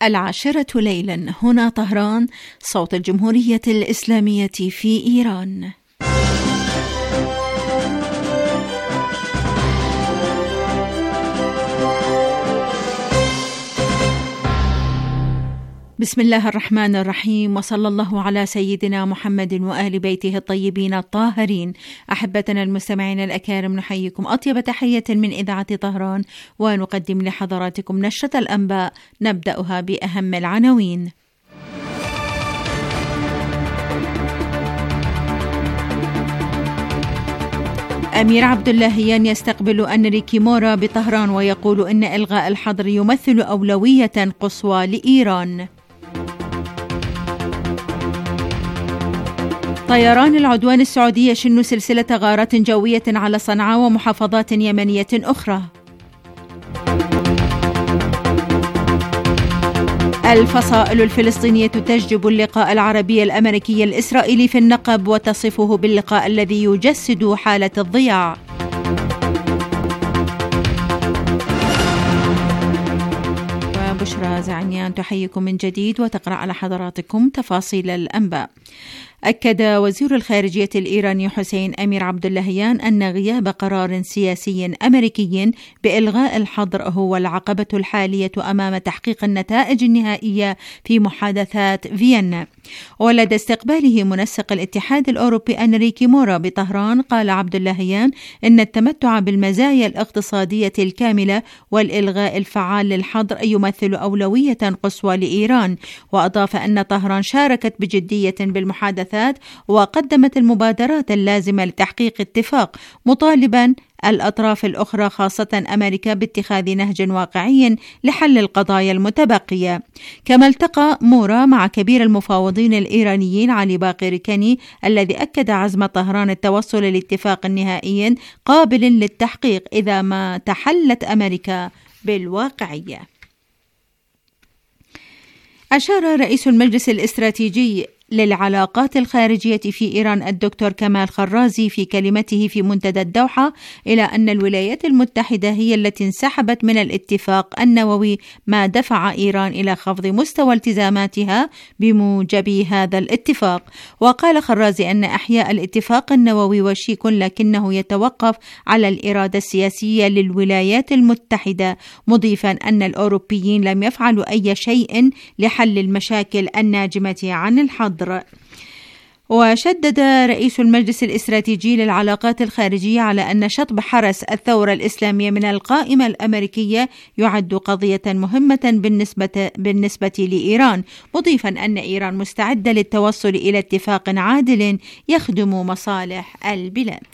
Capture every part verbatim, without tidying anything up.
العاشرة ليلا، هنا طهران، صوت الجمهورية الإسلامية في إيران. بسم الله الرحمن الرحيم، وصلى الله على سيدنا محمد وآل بيته الطيبين الطاهرين. أحبتنا المستمعين الأكارم، نحييكم أطيب تحية من إذاعة طهران، ونقدم لحضراتكم نشرة الأنباء نبدأها بأهم العناوين. أمير عبد اللهيان يستقبل أنري كيمورا بطهران ويقول إن إلغاء الحظر يمثل أولوية قصوى لإيران. طيران العدوان السعودي يشن سلسلة غارات جوية على صنعاء ومحافظات يمنية أخرى. الفصائل الفلسطينية تجلب اللقاء العربي الأمريكي الإسرائيلي في النقب وتصفه باللقاء الذي يجسد حالة الضياع. وبشرى زعنيان تحييكم من جديد وتقرأ على حضراتكم تفاصيل الأنباء. أكد وزير الخارجية الإيراني حسين أمير عبد اللهيان أن غياب قرار سياسي أمريكي بإلغاء الحظر هو العقبة الحالية أمام تحقيق النتائج النهائية في محادثات فيينا. ولدى استقباله منسق الاتحاد الأوروبي أنري كيمورا بطهران، قال عبد اللهيان إن التمتع بالمزايا الاقتصادية الكاملة والإلغاء الفعال للحظر يمثل أولوية قصوى لإيران، وأضاف أن طهران شاركت بجدية بالمحادثات وقدمت المبادرات اللازمة لتحقيق اتفاق، مطالبا الأطراف الأخرى خاصة أمريكا باتخاذ نهج واقعي لحل القضايا المتبقية. كما التقى مورا مع كبير المفاوضين الإيرانيين علي باقر كاني الذي أكد عزم طهران التوصل لاتفاق نهائي قابل للتحقيق إذا ما تحلت أمريكا بالواقعية. أشار رئيس المجلس الاستراتيجي للعلاقات الخارجية في إيران الدكتور كمال خرازي في كلمته في منتدى الدوحة إلى أن الولايات المتحدة هي التي انسحبت من الاتفاق النووي، ما دفع إيران إلى خفض مستوى التزاماتها بموجب هذا الاتفاق. وقال خرازي أن إحياء الاتفاق النووي وشيك، لكنه يتوقف على الإرادة السياسية للولايات المتحدة، مضيفا أن الأوروبيين لم يفعلوا أي شيء لحل المشاكل الناجمة عن الحظر. وشدد رئيس المجلس الاستراتيجي للعلاقات الخارجية على أن شطب حرس الثورة الإسلامية من القائمة الأمريكية يعد قضية مهمة بالنسبة, بالنسبة لإيران، مضيفا أن إيران مستعدة للتوصل إلى اتفاق عادل يخدم مصالح البلاد.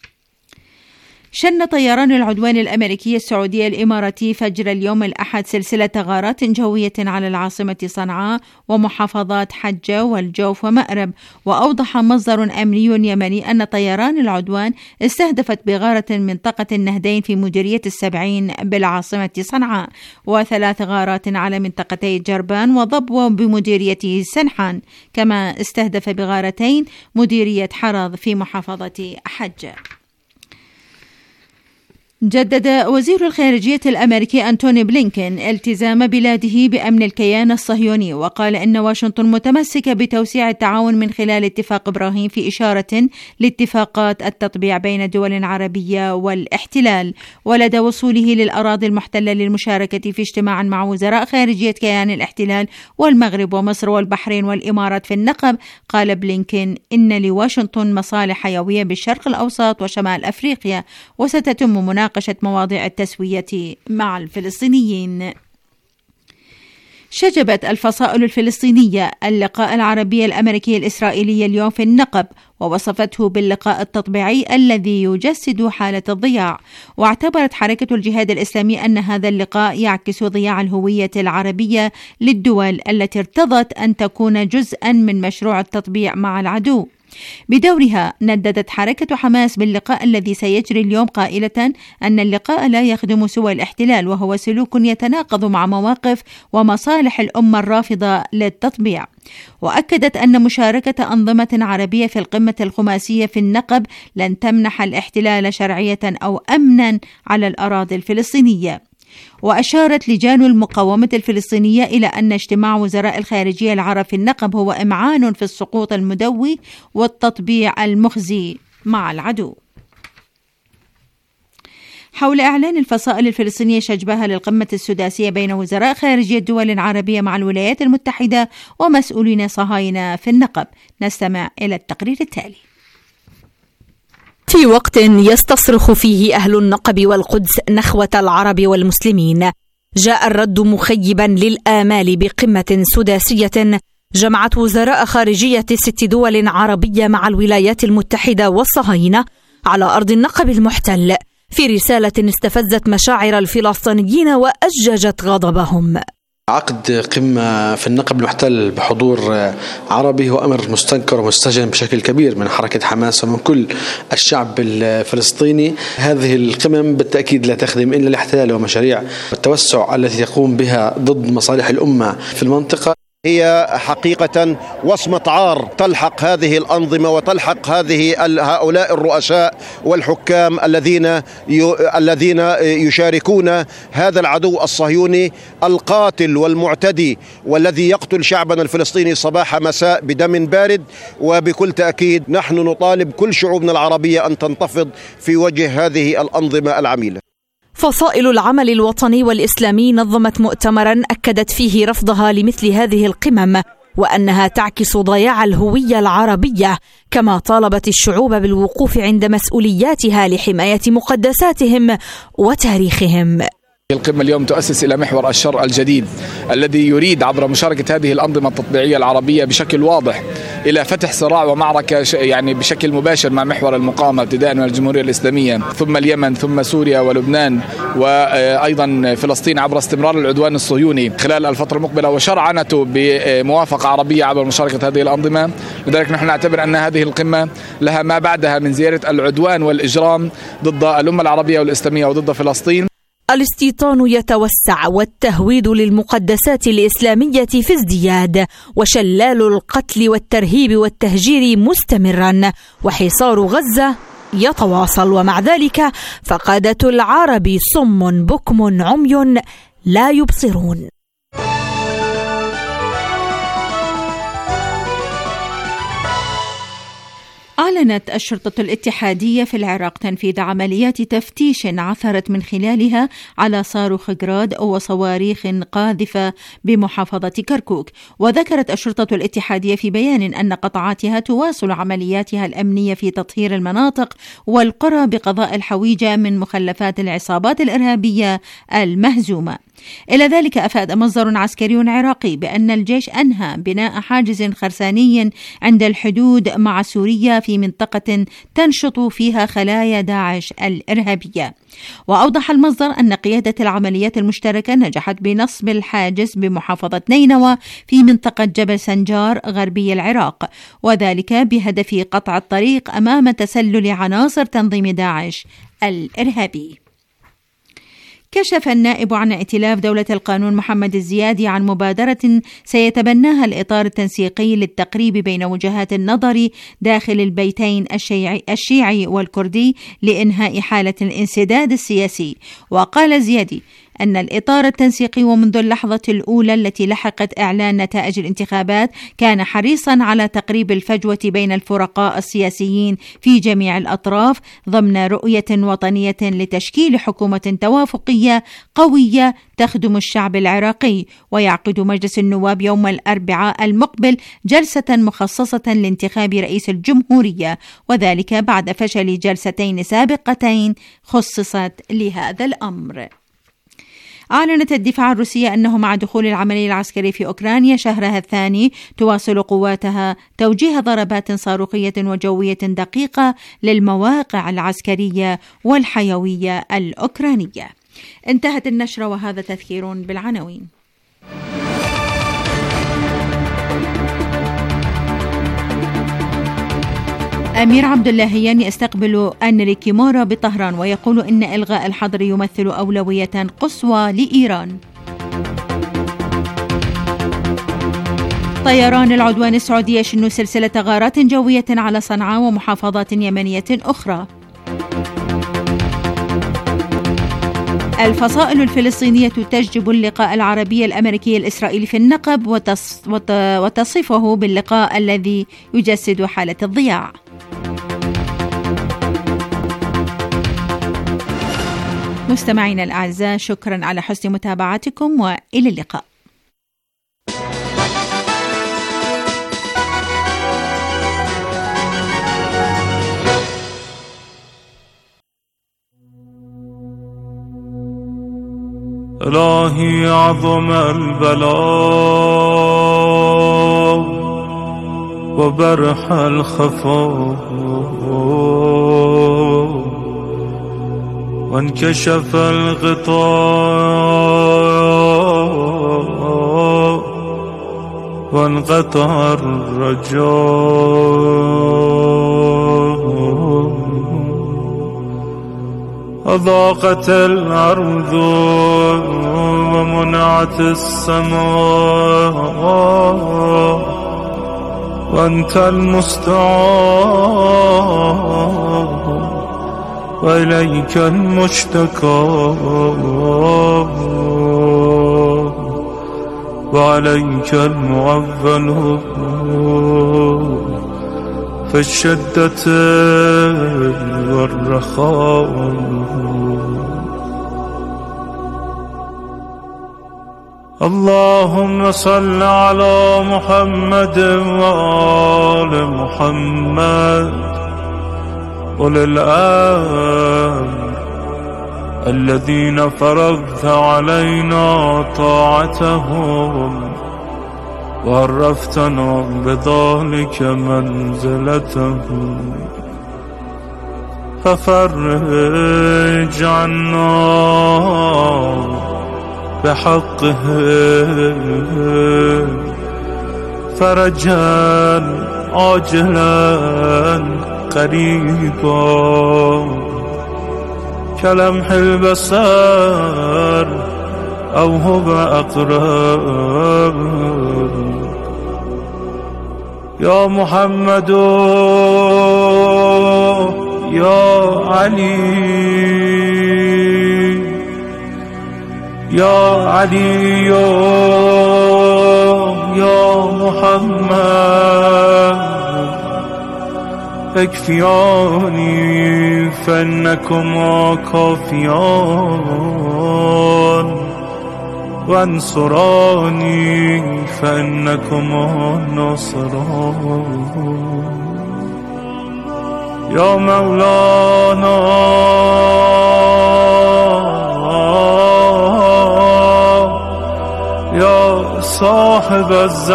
شن طيران العدوان الأمريكي السعودي الإماراتي فجر اليوم الأحد سلسلة غارات جوية على العاصمة صنعاء ومحافظات حجة والجوف ومأرب. وأوضح مصدر أمني يمني أن طيران العدوان استهدفت بغارة منطقة النهدين في مديرية السبعين بالعاصمة صنعاء، وثلاث غارات على منطقتي جربان وضبوة بمديرية سنحان، كما استهدف بغارتين مديرية حرض في محافظة حجة. جدد وزير الخارجية الأمريكي أنتوني بلينكين التزام بلاده بأمن الكيان الصهيوني، وقال إن واشنطن متمسكة بتوسيع التعاون من خلال اتفاق إبراهيم، في إشارة لاتفاقات التطبيع بين دول عربية والاحتلال. ولدى وصوله للأراضي المحتلة للمشاركة في اجتماع مع وزراء خارجية كيان الاحتلال والمغرب ومصر والبحرين والإمارات في النقب، قال بلينكين إن لواشنطن مصالح حيوية بالشرق الأوسط وشمال أفريقيا، وستتم مناقشة مناقشة مواضيع التسوية مع الفلسطينيين. شجبت الفصائل الفلسطينية اللقاء العربي الأمريكي الإسرائيلي اليوم في النقب، ووصفته باللقاء التطبيعي الذي يجسد حالة الضياع. واعتبرت حركة الجهاد الإسلامي أن هذا اللقاء يعكس ضياع الهوية العربية للدول التي ارتضت أن تكون جزءا من مشروع التطبيع مع العدو. بدورها نددت حركة حماس باللقاء الذي سيجري اليوم، قائلة أن اللقاء لا يخدم سوى الاحتلال، وهو سلوك يتناقض مع مواقف ومصالح الأمة الرافضة للتطبيع. وأكدت أن مشاركة أنظمة عربية في القمة الخماسية في النقب لن تمنح الاحتلال شرعية أو أمنا على الأراضي الفلسطينية. وأشارت لجان المقاومة الفلسطينية إلى أن اجتماع وزراء الخارجية العرب في النقب هو إمعان في السقوط المدوي والتطبيع المخزي مع العدو. حول إعلان الفصائل الفلسطينية شجبها للقمة السداسية بين وزراء خارجية دول عربية مع الولايات المتحدة ومسؤولين صهاينة في النقب، نستمع إلى التقرير التالي. في وقت يستصرخ فيه أهل النقب والقدس نخوة العرب والمسلمين، جاء الرد مخيبا للآمال بقمة سداسية جمعت وزراء خارجية ست دول عربية مع الولايات المتحدة والصهاينة على أرض النقب المحتل، في رسالة استفزت مشاعر الفلسطينيين وأججت غضبهم. عقد قمة في النقب المحتل بحضور عربي هو أمر مستنكر ومستهجن بشكل كبير من حركة حماس ومن كل الشعب الفلسطيني. هذه القمم بالتأكيد لا تخدم إلا الاحتلال ومشاريع التوسع التي يقوم بها ضد مصالح الأمة في المنطقة. هي حقيقة وصمة عار تلحق هذه الأنظمة وتلحق هذه هؤلاء الرؤساء والحكام الذين الذين يشاركون هذا العدو الصهيوني القاتل والمعتدي والذي يقتل شعبنا الفلسطيني صباح مساء بدم بارد. وبكل تأكيد نحن نطالب كل شعوبنا العربية أن تنتفض في وجه هذه الأنظمة العميلة. فصائل العمل الوطني والإسلامي نظمت مؤتمرا أكدت فيه رفضها لمثل هذه القمم وأنها تعكس ضياع الهوية العربية، كما طالبت الشعوب بالوقوف عند مسؤولياتها لحماية مقدساتهم وتاريخهم. القمة اليوم تؤسس إلى محور الشر الجديد الذي يريد عبر مشاركة هذه الأنظمة التطبيعية العربية بشكل واضح إلى فتح صراع ومعركة يعني بشكل مباشر مع محور المقاومة ابتداء من الجمهورية الإسلامية ثم اليمن ثم سوريا ولبنان وأيضا فلسطين عبر استمرار العدوان الصهيوني خلال الفترة المقبلة وشرعنته بموافقة عربية عبر مشاركة هذه الأنظمة. لذلك نحن نعتبر أن هذه القمة لها ما بعدها من زيارة العدوان والإجرام ضد الأمة العربية والإسلامية وضد فلسطين. الاستيطان يتوسع والتهويد للمقدسات الإسلامية في ازدياد، وشلال القتل والترهيب والتهجير مستمرا، وحصار غزة يتواصل، ومع ذلك فقادة العرب صم بكم عمي لا يبصرون. أعلنت الشرطة الاتحادية في العراق تنفيذ عمليات تفتيش عثرت من خلالها على صاروخ جراد وصواريخ قاذفة بمحافظة كركوك. وذكرت الشرطة الاتحادية في بيان أن قطاعاتها تواصل عملياتها الأمنية في تطهير المناطق والقرى بقضاء الحويجة من مخلفات العصابات الإرهابية المهزومة. إلى ذلك أفاد مصدر عسكري عراقي بأن الجيش أنهى بناء حاجز خرساني عند الحدود مع سوريا في منطقة تنشط فيها خلايا داعش الإرهابية. وأوضح المصدر أن قيادة العمليات المشتركة نجحت بنصب الحاجز بمحافظة نينوى في منطقة جبل سنجار غربي العراق، وذلك بهدف قطع الطريق أمام تسلل عناصر تنظيم داعش الإرهابي. كشف النائب عن ائتلاف دولة القانون محمد الزيادي عن مبادرة سيتبناها الإطار التنسيقي للتقريب بين وجهات النظر داخل البيتين الشيعي, الشيعي والكردي لإنهاء حالة الانسداد السياسي. وقال زيادي أن الإطار التنسيقي ومنذ اللحظة الأولى التي لحقت إعلان نتائج الانتخابات كان حريصا على تقريب الفجوة بين الفرقاء السياسيين في جميع الأطراف ضمن رؤية وطنية لتشكيل حكومة توافقية قوية تخدم الشعب العراقي. ويعقد مجلس النواب يوم الأربعاء المقبل جلسة مخصصة لانتخاب رئيس الجمهورية، وذلك بعد فشل جلستين سابقتين خصصت لهذا الأمر. أعلنت الدفاع الروسية أنه مع دخول العملية العسكري في أوكرانيا شهرها الثاني تواصل قواتها توجيه ضربات صاروخية وجوية دقيقة للمواقع العسكرية والحيوية الأوكرانية. انتهت النشرة وهذا تذكير بالعناوين. أمير عبد اللهيان يستقبل أنري مورا بطهران ويقول إن إلغاء الحظر يمثل أولوية قصوى لإيران. طيران العدوان السعودي يشن سلسلة غارات جوية على صنعاء ومحافظات يمنية أخرى. الفصائل الفلسطينية تجب اللقاء العربي الأمريكي الإسرائيلي في النقب وتص... وت... وتصفه باللقاء الذي يجسد حالة الضياع. مستمعينا الأعزاء، شكرا على حسن متابعتكم وإلى اللقاء. إلهي عظم البلاء وبرح الخفاء وانكشف الغطاء وانقطع الرجاء أضاقت الأرض ومنعت السماء وأنت المستعان وإليك المشتكى وعليك المعول في الشدة والرخاء. اللهم صل على محمد وآل محمد أولي الأمر الذين فرضت علينا طاعتهم وعرفتنا بذلك منزلتهم، ففرج عنا بحقه فرجا عاجلا قريبا كلمح البصر أو هو أقرب. يا محمد يا علي يا علي يا محمد اكفياني فإنكما كافيان وانصراني فإنكما ناصران. يا مولانا يا صاحب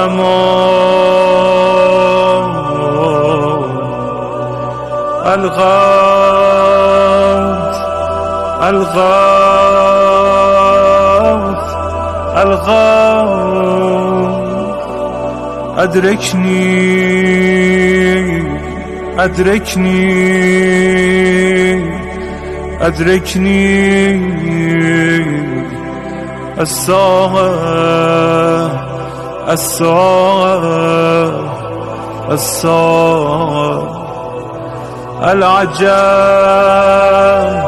الزمان الغوث الغوث الغوث أدركني أدركني أدركني الساعة الساعة الساعة العجاب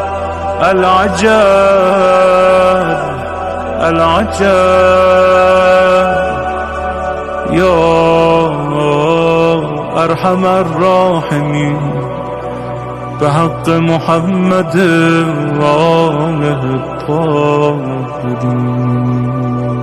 العجاب العجاب. يا أرحم الراحمين بحق محمد وآله الطاهرين.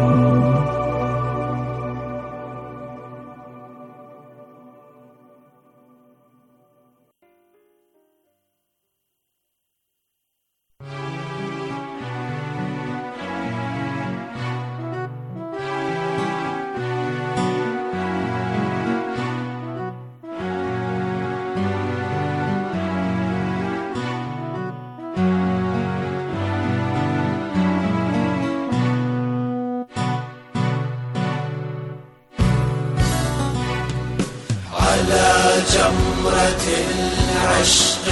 جمرة العشق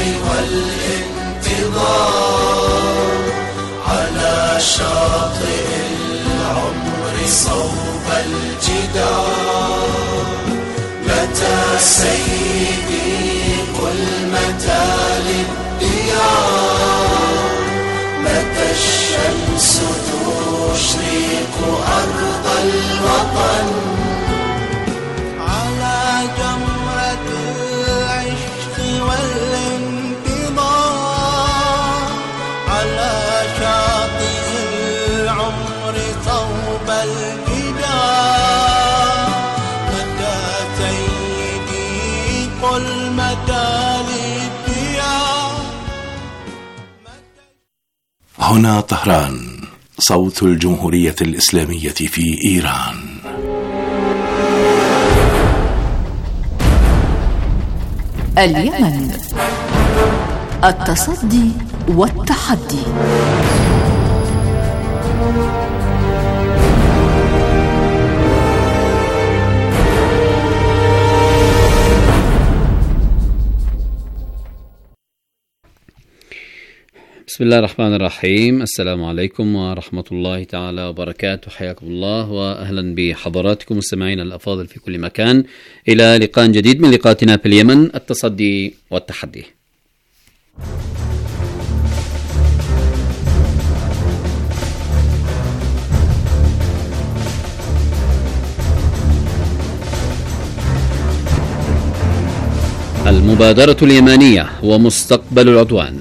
والانتظار على شاطئ العمر صوب الجدار. متى سيدي قل متى للديار، متى الشمس تشرق أرض الوطن على جمرة العشق والانتظار على شاطئ العمر صوب الجدار متى سيدي قل متى للديار. هنا طهران، صوت الجمهورية الإسلامية في إيران. اليمن، التصدي والتحدي. بسم الله الرحمن الرحيم. السلام عليكم ورحمة الله تعالى وبركاته. حياكم الله وأهلا بحضراتكم مستمعينا الأفاضل في كل مكان إلى لقاء جديد من لقاءاتنا في اليمن، التصدي والتحدي. المبادرة اليمانية ومستقبل العدوان.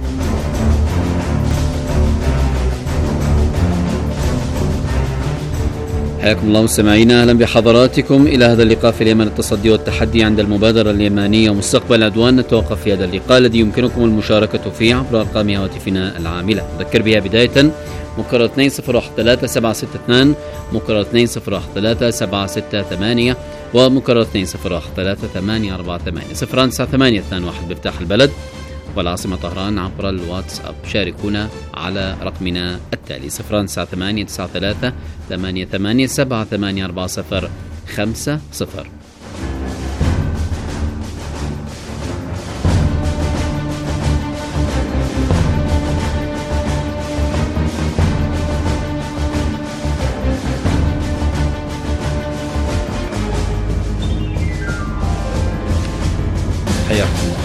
حياكم الله مستمعينا، اهلا بحضراتكم الى هذا اللقاء في اليمن، التصدي والتحدي عند المبادره اليمانيه ومستقبل العدوان. نتوقف في هذا اللقاء الذي يمكنكم المشاركه فيه عبر ارقام هواتفنا العامله. نذكر بها بدايه مكرر اثنين صفر واحد ثلاثة سبعة ستة اثنين، مكرر اثنين صفر واحد ثلاثة سبعة ستة ثمانية، ومكرر اثنين صفر واحد ثلاثة ثمانية أربعة ثمانية صفر تسعة ثمانية اثنين واحد بمفتاح البلد والعاصمة طهران عبر الواتساب. شاركونا على رقمنا التالي صفر تسعة ثمانية تسعة ثلاثة ثمانية ثمانية سبعة ثمانية أربعة صفر خمسة صفر. حياكم الله.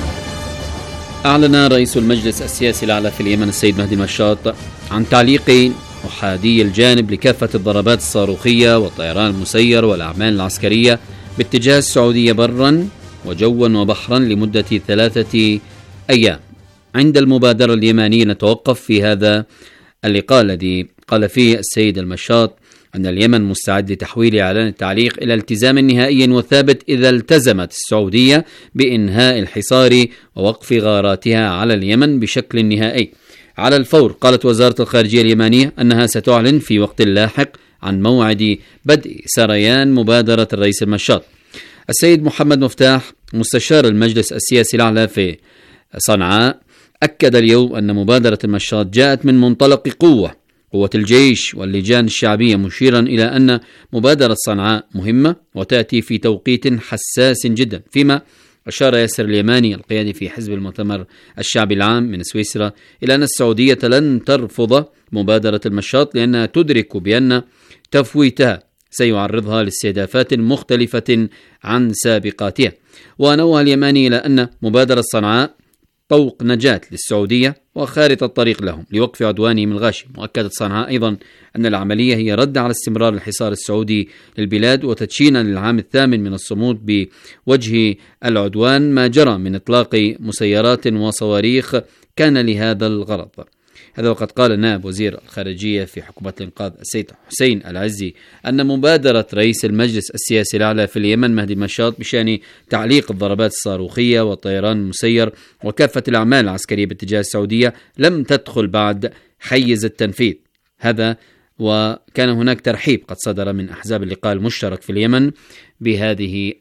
أعلن رئيس المجلس السياسي الأعلى في اليمن السيد مهدي المشاط عن تعليق أحادي الجانب لكافة الضربات الصاروخية والطيران المسير والأعمال العسكرية باتجاه السعودية برا وجوا وبحرا لمدة ثلاثة أيام. عند المبادرة اليمانية نتوقف في هذا اللقاء الذي قال فيه السيد المشاط أن اليمن مستعد لتحويل إعلان التعليق إلى التزام نهائي وثابت إذا التزمت السعودية بإنهاء الحصار ووقف غاراتها على اليمن بشكل نهائي على الفور. قالت وزارة الخارجية اليمانية أنها ستعلن في وقت لاحق عن موعد بدء سريان مبادرة الرئيس المشاط. السيد محمد مفتاح مستشار المجلس السياسي الأعلى في صنعاء أكد اليوم أن مبادرة المشاط جاءت من منطلق قوة قوة الجيش واللجان الشعبية، مشيرا إلى أن مبادرة صنعاء مهمة وتأتي في توقيت حساس جدا. فيما أشار ياسر اليماني القيادي في حزب المؤتمر الشعبي العام من سويسرا إلى أن السعودية لن ترفض مبادرة المشاط لأنها تدرك بأن تفويتها سيعرضها لاستهدافات مختلفة عن سابقاتها. ونوه اليماني إلى أن مبادرة صنعاء طوق نجاة للسعودية وخارطة الطريق لهم لوقف عدوانهم الغاشم. وأكدت صنعاء أيضا أن العملية هي رد على استمرار الحصار السعودي للبلاد وتدشينا للعام الثامن من الصمود بوجه العدوان ما جرى من إطلاق مسيرات وصواريخ كان لهذا الغرض. هذا وقد قال نائب وزير الخارجية في حكومة الإنقاذ السيد حسين العزي أن مبادرة رئيس المجلس السياسي الأعلى في اليمن مهدي المشاط بشأن تعليق الضربات الصاروخية والطيران المسير وكافة الأعمال العسكرية باتجاه السعودية لم تدخل بعد حيز التنفيذ. هذا وكان هناك ترحيب قد صدر من أحزاب اللقاء المشترك في اليمن بهذه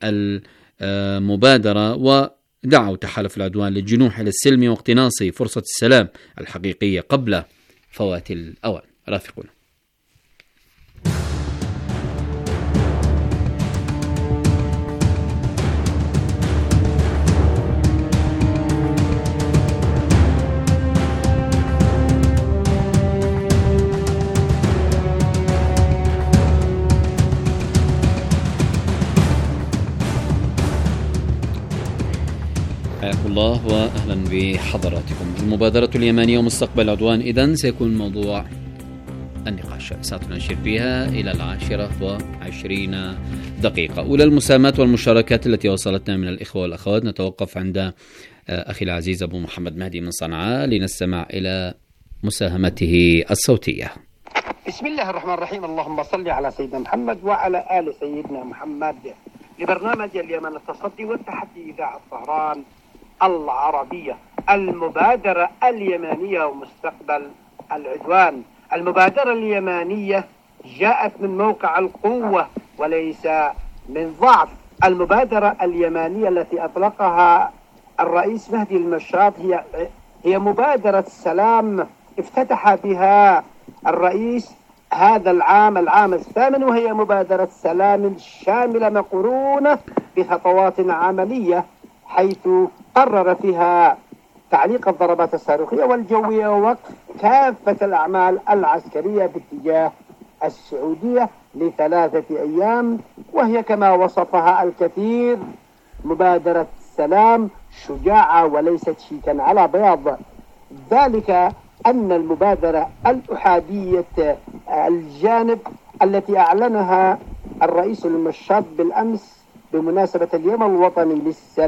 المبادرة و دعوا تحالف العدوان للجنوح إلى السلم واقتناص فرصة السلام الحقيقية قبل فوات الأوان. رافقنا. حياكم الله وأهلا بحضراتكم. المبادرة اليمانية ومستقبل العدوان إذن سيكون موضوع النقاش. ساعتنا نشير فيها إلى العاشرة وعشرين دقيقة. أولى المساهمات والمشاركات التي وصلتنا من الإخوة والأخوات. نتوقف عند أخي العزيز أبو محمد مهدي من صنعاء لنستمع إلى مساهمته الصوتية. بسم الله الرحمن الرحيم. اللهم صل على سيدنا محمد وعلى آل سيدنا محمد. لبرنامج اليمن التصدي والتحدي إذاعة طهران العربية. المبادرة اليمانية ومستقبل العدوان. المبادرة اليمانية جاءت من موقع القوة وليس من ضعف. المبادرة اليمانية التي أطلقها الرئيس مهدي المشاط هي هي مبادرة سلام افتتح بها الرئيس هذا العام العام الثامن، وهي مبادرة سلام شاملة مقرونة بخطوات عملية، حيث قرر فيها تعليق الضربات الصاروخية والجوية ووقف كافة الأعمال العسكرية باتجاه السعودية لثلاثة أيام، وهي كما وصفها الكثير مبادرة سلام شجاعة وليست شيكا على بياض. ذلك أن المبادرة الأحادية الجانب التي أعلنها الرئيس المشاط بالأمس بمناسبة اليوم الوطني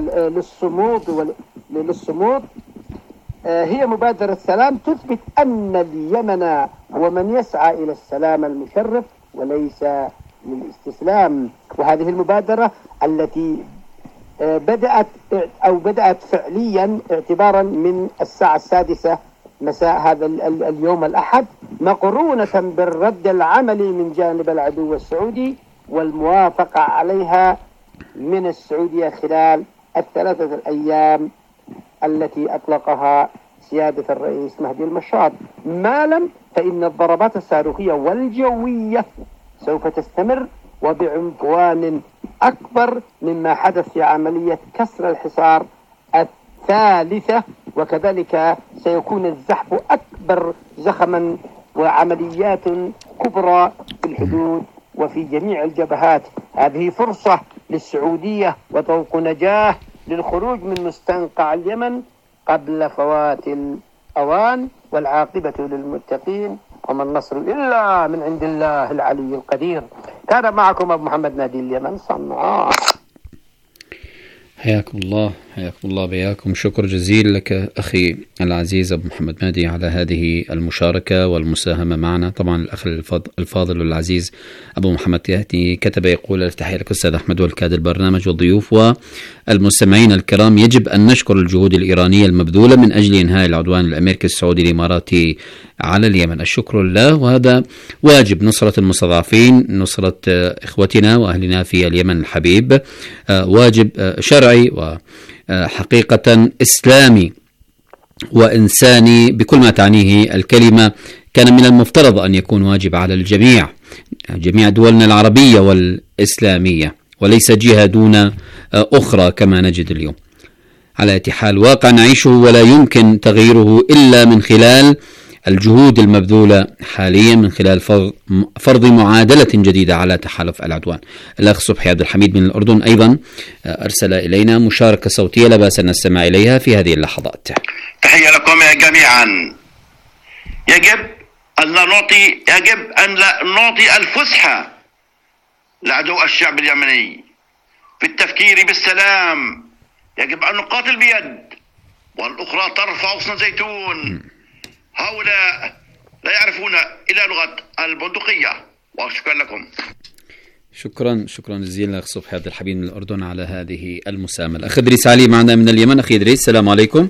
للصمود للصمود هي مبادرة سلام تثبت أن اليمن هو من يسعى إلى السلام المشرف وليس للاستسلام. وهذه المبادرة التي بدأت أو بدأت فعليا اعتبارا من الساعة السادسة مساء هذا اليوم الأحد، مقرونة بالرد العملي من جانب العدو السعودي والموافقة عليها من السعودية خلال الثلاثة الأيام التي أطلقها سيادة الرئيس مهدي المشاط. ما لم فإن الضربات الصاروخية والجوية سوف تستمر وبعنفوان أكبر مما حدث في عملية كسر الحصار الثالثة، وكذلك سيكون الزحف أكبر زخما وعمليات كبرى في الحدود وفي جميع الجبهات. هذه فرصة للسعودية وطوق نجاح للخروج من مستنقع اليمن قبل فوات الأوان، والعاقبة للمتقين وما النصر إلا من عند الله العلي القدير. كان معكم أبو محمد نادي اليمن صنعاء. حياكم الله حياكم الله بياكم. شكر جزيل لك أخي العزيز أبو محمد مهدي على هذه المشاركة والمساهمة معنا. طبعا الأخ الفاضل والعزيز أبو محمد مهدي كتب يقول: التحية لك أستاذ أحمد والكادر البرنامج والضيوف والمستمعين الكرام. يجب أن نشكر الجهود الإيرانية المبذولة من أجل إنهاء العدوان الأمريكي السعودي الإماراتي على اليمن. الشكر لله، وهذا واجب نصرة المستضعفين، نصرة إخوتنا وأهلنا في اليمن الحبيب، واجب شرعي وحقيقة إسلامي وإنساني بكل ما تعنيه الكلمة. كان من المفترض أن يكون واجب على الجميع، جميع دولنا العربية والإسلامية، وليس جهة دون أخرى كما نجد اليوم. على أي حال واقع نعيشه ولا يمكن تغييره إلا من خلال الجهود المبذولة حاليا، من خلال فرض معادلة جديدة على تحالف العدوان. الأخ صبحي عبد الحميد من الأردن أيضا أرسل إلينا مشاركة صوتية لا بأس أن نستمع إليها في هذه اللحظات. تحية لكم جميعا. يجب أن لا نعطي يجب أن لا نعطي الفسحة لعدو الشعب اليمني في التفكير بالسلام. يجب أن نقاتل بيد والأخرى ترفع غصن زيتون. هؤلاء لا يعرفون إلا لغة البندقية. وشكرا لكم. شكرا شكرا جزيلا أخ صبحي عبد الحميد من الأردن على هذه المساهمة. الأخ إدريس علي معنا من اليمن. أخي إدريس السلام عليكم.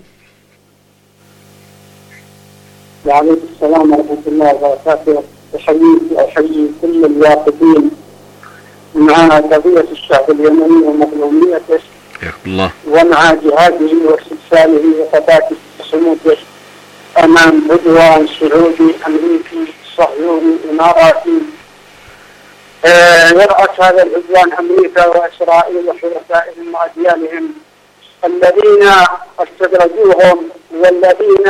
وعليكم السلام ورحمة الله وبركاته. أحييك وأحيي كل الواقفين مع قضية الشعب اليمني ومظلوميته الله، ومع جهاده واستبساله وثبات صموده أمام عدوان سعودي أمريكي صهيوني إماراتي. يرأس هذا العدوان أمريكا وإسرائيل وحلفائهم وأديانهم الذين استدرجوهم والذين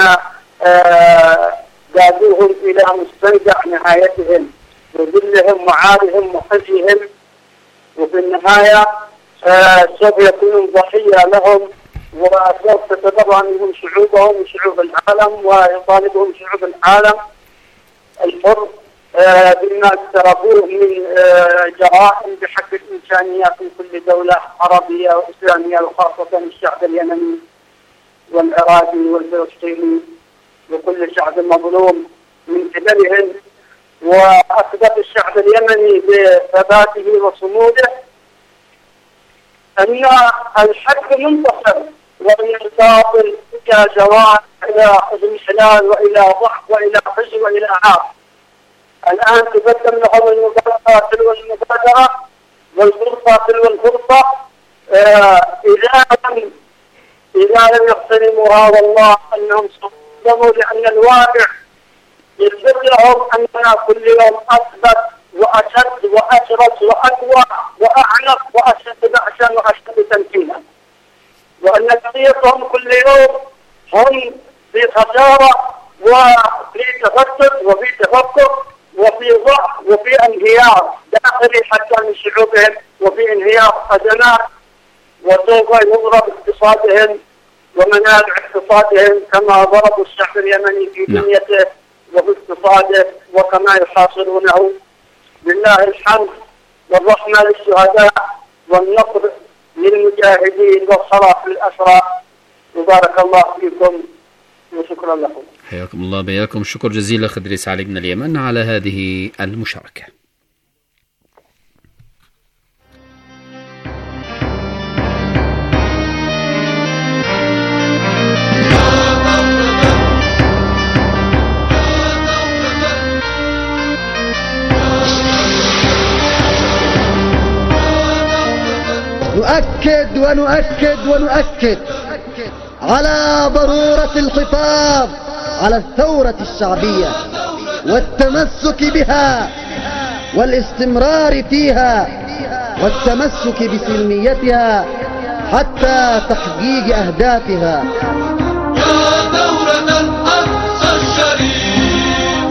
قادوهم إلى مستنقع نهايتهم وذلهم وعارهم وخزيهم، وفي النهاية سوف يكونون ضحية لهم وسوف تتضرر منهم شعوبهم وشعوب العالم، ويطالبهم شعوب العالم الحر بما اقترفوه من جرائم بحق الإنسانية في كل دولة عربية وإسلامية، وخاصة الشعب اليمني والعراقي والفلسطيني وكل شعب مظلوم من قبلهم. وأثبت الشعب اليمني بثباته وصموده أن الحق منتصر، وأن الباطل كجواد إلى انحلال وإلى ضعف وإلى عجز وإلى عار. الآن تقدم لهم المبادرة تلو المبادرة والفرصة تلو الفرصة. آه إذا لم إذا لم يقتنموا هذا الله أنهم صدموا، لأن الواقع يثبت لهم أننا كل يوم أثبت وأشد وأشرس وأقوى وأعنف وأشد بأسا وأشد تمكينا، وأن قضيتهم كل يوم هم في خسارة وفي تفتت وفي تفكك وفي ضعف وفي انهيار داخلي حتى من شعوبهم، وفي انهيار خدمات، وسوف يضرب اقتصادهم ومنابع اقتصادهم كما ضربوا الشعب اليمني في بنيته وفي اقتصاده وكما يحاصرونه. لله الحمد والرحمة للشهداء والنصر للمجاهدين والصلاح للأسرى. وبارك الله فيكم وشكرا لكم. حياكم الله بياكم. شكر جزيل أخ إدريس علي من اليمن على هذه المشاركة. نؤكد ونؤكد ونؤكد على ضرورة الحفاظ على الثورة الشعبية والتمسك بها والاستمرار فيها والتمسك بسلميتها حتى تحقيق أهدافها. يا ثورة الأقصى الشريف،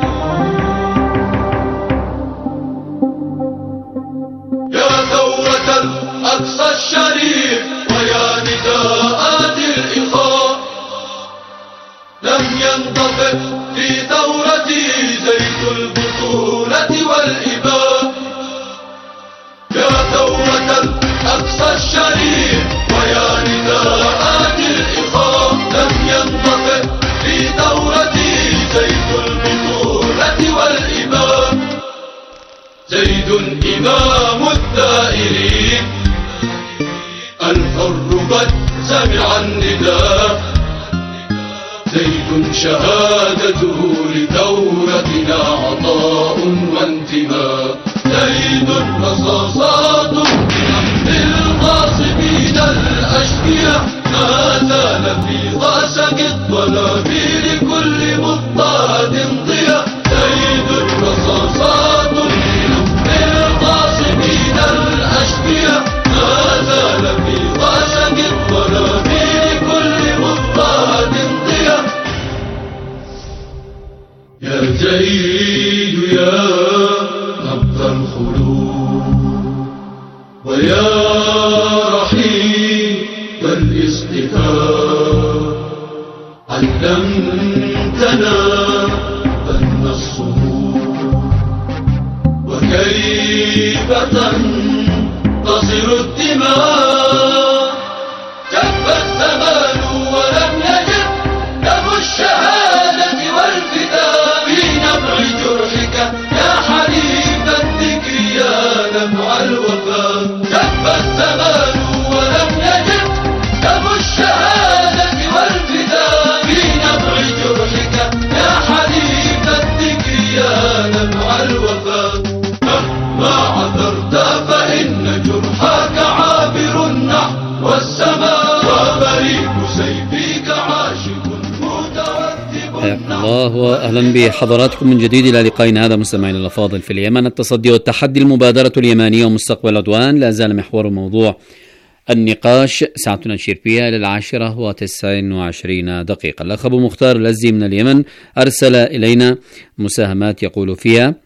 يا ثورة الأقصى الشريف، ويا نداءات الإخاء لم ينطفئ في ثورتي زيت البطولة والإباء. يا ثورة الأقصى الشريف، ويا نداءات الإخاء لم ينطفئ في ثورتي زيت البطولة والإباء. زيد إمام الثائرين الحر قد سمع النداء. زيد شهادته لثورتنا عطاء وانتماء. زيد رصاصات بنحر الغاصبين الأشقياء، ما زال في غاسق الطلابير كل مضطهد ضياء. زيد رصاصات بنحر الغاصبين الأشقياء، ما زال في غاسق الطلابير كل مضطهد ضياء. يا زيد يا نبض الخلود، ويا رحيم الاصطفاء، علمتنا فن الصمود وكيف تنتصر الدماء. جف الزمان ولم يجب دم الشهادة والفداء في نبع جرحك يا حليف الذكر يا نبع الوفاء. جف الزمان ولم يجب دم الشهادة والفداء في نبع جرحك يا حليف الذكر يا نبع الوفاء. مهما عثرت فإن جرحك عابر نحو السماء، وبريق سيفك عاشق متوثب. حياكم الله واهلا بحضراتكم من جديد الى لقائنا هذا مستمعينا الافاضل في اليمن. التصدي والتحدي، المبادره اليمانيه ومستقبل العدوان، لا زال محور موضوع النقاش. ساعتنا نشير فيها إلى العاشرة وتسع وعشرين دقيقة. الأخ أبو مختار الأزي من اليمن أرسل إلينا مساهمات يقول فيها: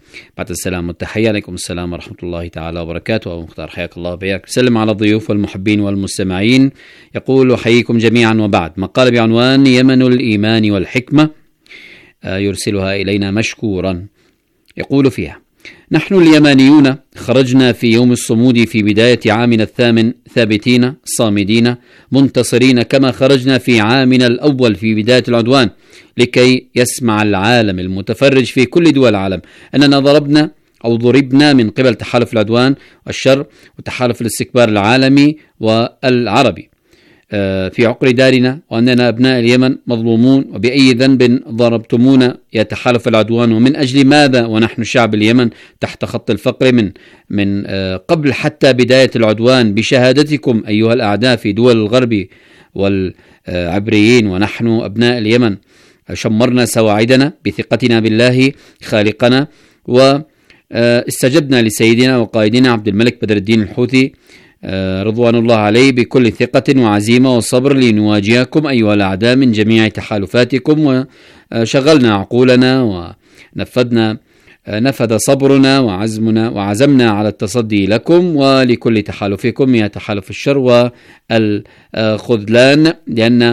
بعد السلام والتحية. عليكم السلام ورحمة الله تعالى وبركاته. أبو مختار حياك الله بياك. سلم على الضيوف والمحبين والمستمعين. يقول وحييكم جميعا وبعد مقال بعنوان يمن الإيمان والحكمة يرسلها إلينا مشكورا. يقول فيها: نحن اليمانيون خرجنا في يوم الصمود في بداية عامنا الثامن ثابتين صامدين منتصرين كما خرجنا في عامنا الأول في بداية العدوان، لكي يسمع العالم المتفرج في كل دول العالم أننا ضربنا أو ضربنا من قبل تحالف العدوان والشر وتحالف الاستكبار العالمي والعربي في عقر دارنا، وأننا أبناء اليمن مظلومون، وبأي ذنب ضربتمونا يا تحالف العدوان، ومن أجل ماذا ونحن شعب اليمن تحت خط الفقر من من قبل حتى بداية العدوان، بشهادتكم أيها الأعداء في دول الغرب والعبريين، ونحن أبناء اليمن شمرنا سواعدنا بثقتنا بالله خالقنا، واستجبنا لسيدنا وقائدنا عبد الملك بدر الدين الحوثي رضوان الله عليه بكل ثقة وعزيمة وصبر لنواجهكم أيها الأعداء من جميع تحالفاتكم، وشغلنا عقولنا ونفذنا نفذ صبرنا وعزمنا وعزمنا على التصدي لكم ولكل تحالفكم يا تحالف الشر والخذلان، لأن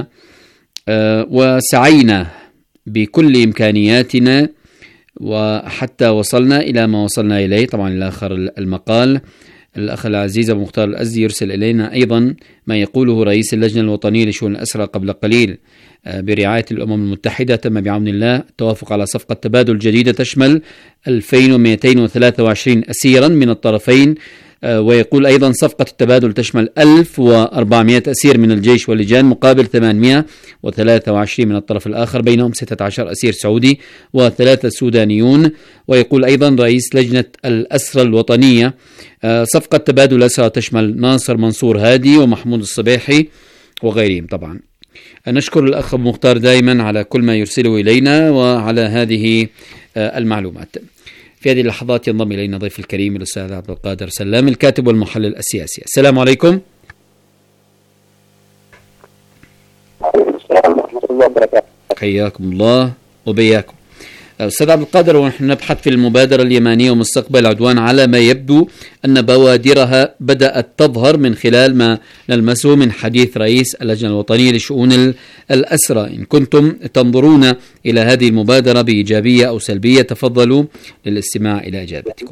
وسعينا بكل إمكانياتنا وحتى وصلنا إلى ما وصلنا إليه. طبعا إلى آخر المقال. الأخ العزيز أبو مختار الأزدي يرسل إلينا أيضا ما يقوله رئيس اللجنة الوطنية لشؤون الأسرى قبل قليل برعاية الأمم المتحدة: تم بعون الله التوافق على صفقة تبادل جديدة تشمل ألفين ومئتين وثلاثة وعشرين أسيرا من الطرفين. ويقول أيضا صفقة التبادل تشمل ألف وأربعمئة أسير من الجيش واللجان مقابل ثمانمئة وثلاثة وعشرين من الطرف الآخر، بينهم ستة عشر أسير سعودي وثلاثة سودانيون. ويقول أيضا رئيس لجنة الأسرى الوطنية صفقة تبادل الأسرى تشمل ناصر منصور هادي ومحمود الصبيحي وغيرهم. طبعا نشكر الأخ أبو مختار دائما على كل ما يرسله إلينا وعلى هذه المعلومات. في هذه اللحظات ينضم إلينا ضيف الكريم الأستاذ عبد القادر سلام الكاتب والمحلل السياسي. السلام عليكم. السلام ورحمة الله وبركاته. حياكم الله وبياكم. أستاذ عبد القادر، ونحن نبحث في المبادرة اليمانية ومستقبل العدوان، على ما يبدو أن بوادرها بدأت تظهر من خلال ما نلمسه من حديث رئيس اللجنة الوطنية لشؤون الأسرى. إن كنتم تنظرون إلى هذه المبادرة بإيجابية أو سلبية، تفضلوا للاستماع إلى إجابتكم.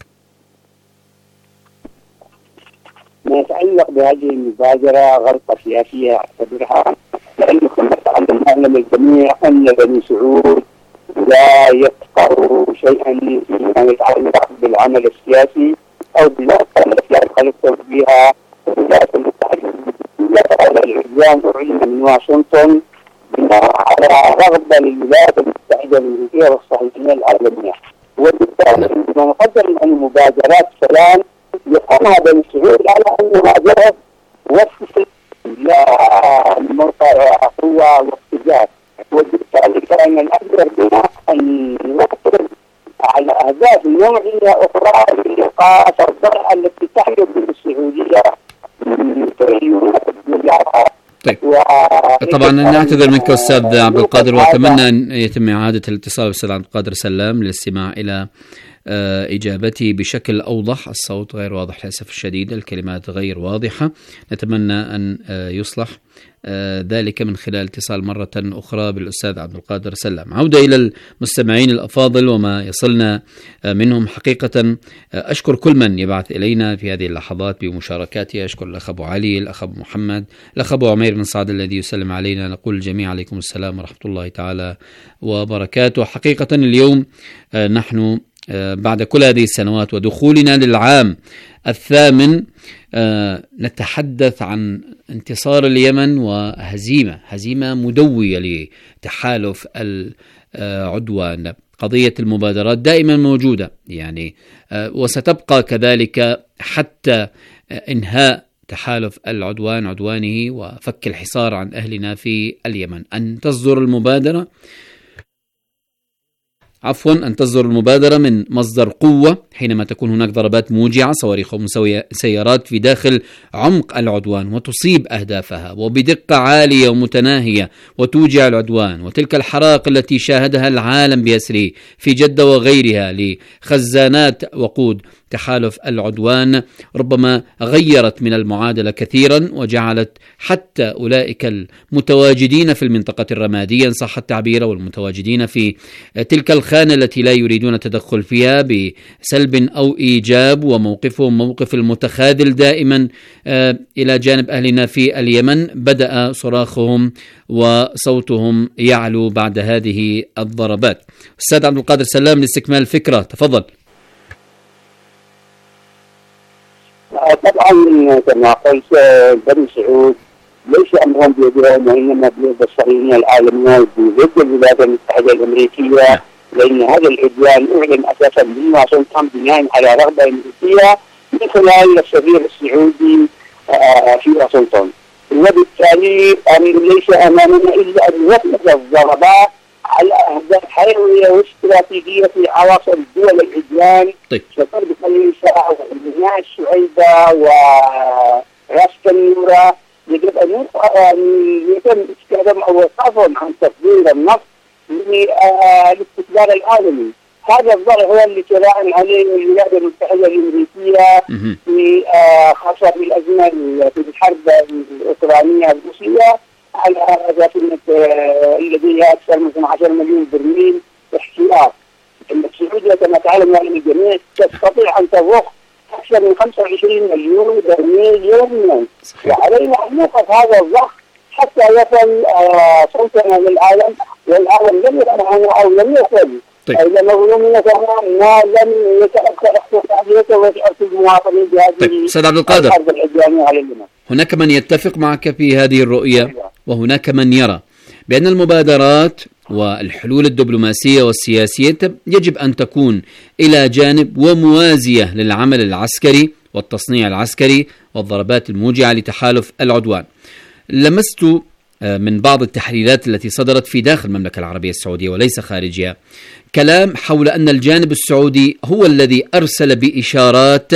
ما يتعلق بهذه المبادرة غلطة سياسية أعتبرها، لأنكم تعلم الجميع أن بني سعود لا يفقهوا شيئا فيما يتعلق بالعمل السياسي او بالعلاقه التي خلقتم بها الولايات المتحده. العدوان أعلن من واشنطن على رغبه للولايات المتحده الامريكيه والصهيونيه العالميه، وبالتالي عندما نقدر ان مبادرات سلام يقومها بني سعود على انها جهد وفق لا موقع قوه واقتدار، وبالتالي كان الأقدر بنا أن نركز على أهداف نوعية أخرى لإيقاف الضرر التي تحدث بالسعودية من تريليونات الدولارات. طيب. طبعا نعتذر منك أستاذ عبد القادر، وأتمنى أن يتم إعادة الاتصال بالأستاذ عبد القادر سلام للاستماع إلى إجابتي بشكل أوضح. الصوت غير واضح للأسف الشديد، الكلمات غير واضحة، نتمنى أن يصلح ذلك من خلال اتصال مرة أخرى بالأستاذ عبد القادر سلام. عودة إلى المستمعين الأفاضل وما يصلنا منهم. حقيقة أشكر كل من يبعث إلينا في هذه اللحظات بمشاركاته. أشكر الأخ أبو علي، الأخ أبو محمد، الأخ أبو عمير بن سعد الذي يسلم علينا. نقول الجميع عليكم السلام ورحمة الله تعالى وبركاته. حقيقة اليوم نحن بعد كل هذه السنوات ودخولنا للعام الثامن نتحدث عن انتصار اليمن وهزيمة هزيمة مدوية لتحالف العدوان. قضية المبادرات دائما موجودة يعني، وستبقى كذلك حتى انهاء تحالف العدوان عدوانه وفك الحصار عن أهلنا في اليمن. أن تصدر المبادرة عفوا أن تصدر المبادرة من مصدر قوة حينما تكون هناك ضربات موجعة صواريخ وسيارات في داخل عمق العدوان وتصيب أهدافها وبدقة عالية ومتناهية وتوجع العدوان، وتلك الحرائق التي شاهدها العالم بأسره في جدة وغيرها لخزانات وقود تحالف العدوان ربما غيرت من المعادلة كثيرا وجعلت حتى أولئك المتواجدين في المنطقة الرمادية إن صح التعبير والمتواجدين في تلك الخانة التي لا يريدون التدخل فيها بسلب أو إيجاب، وموقفهم موقف المتخاذل دائما إلى جانب أهلنا في اليمن، بدأ صراخهم وصوتهم يعلو بعد هذه الضربات. أستاذ عبد القادر سلام لاستكمال الفكرة، تفضل. طبعا كما قلت بني سعود ليس امرهم بيدهم وانما بيد الصهيونيه العالميه بيد الولايات المتحده الامريكيه، لان هذا العدوان اعلن اساسا من واشنطن بناء على رغبه امريكيه من خلال السفير السعودي في واشنطن، وبالتالي ليس امامنا الا ان نفذ الضربات على اهداف حيويه واستراتيجيه في عواصم دول العدوان كقرب خليفه وبناء الشعيبه وراس كنوره. يجب ان يتم استخدام او وقفهم عن تصدير النفط للاستقبال العالمي. هذا الضرر هو اللي تراهن عليه الولايات المتحده الامريكيه في خاصه في الازمه في الحرب الاوكرانيه الروسيه، على اساس لديها اكثر من اثني عشر مليون برميل احتياط. السعوديه كما تعلم يعني الجميع تستطيع ان تضخ اكثر من خمسة وعشرين مليون برميل يوميا، وعلينا ان نوقف هذا الضخ حتى يصل صوتنا للعالم، والعالم لم يسمعنا او لم يصل الى مظلومين كمان ما لم يتاثر اقتصاديته ويتاثر المواطنين بهذه استاذ عبد القادر. الحرب العدوانيه على اليمن. هناك من يتفق معك في هذه الرؤية وهناك من يرى بأن المبادرات والحلول الدبلوماسية والسياسية يجب أن تكون إلى جانب وموازية للعمل العسكري والتصنيع العسكري والضربات الموجعة لتحالف العدوان. لمست من بعض التحليلات التي صدرت في داخل المملكة العربية السعودية وليس خارجها كلام حول أن الجانب السعودي هو الذي أرسل بإشارات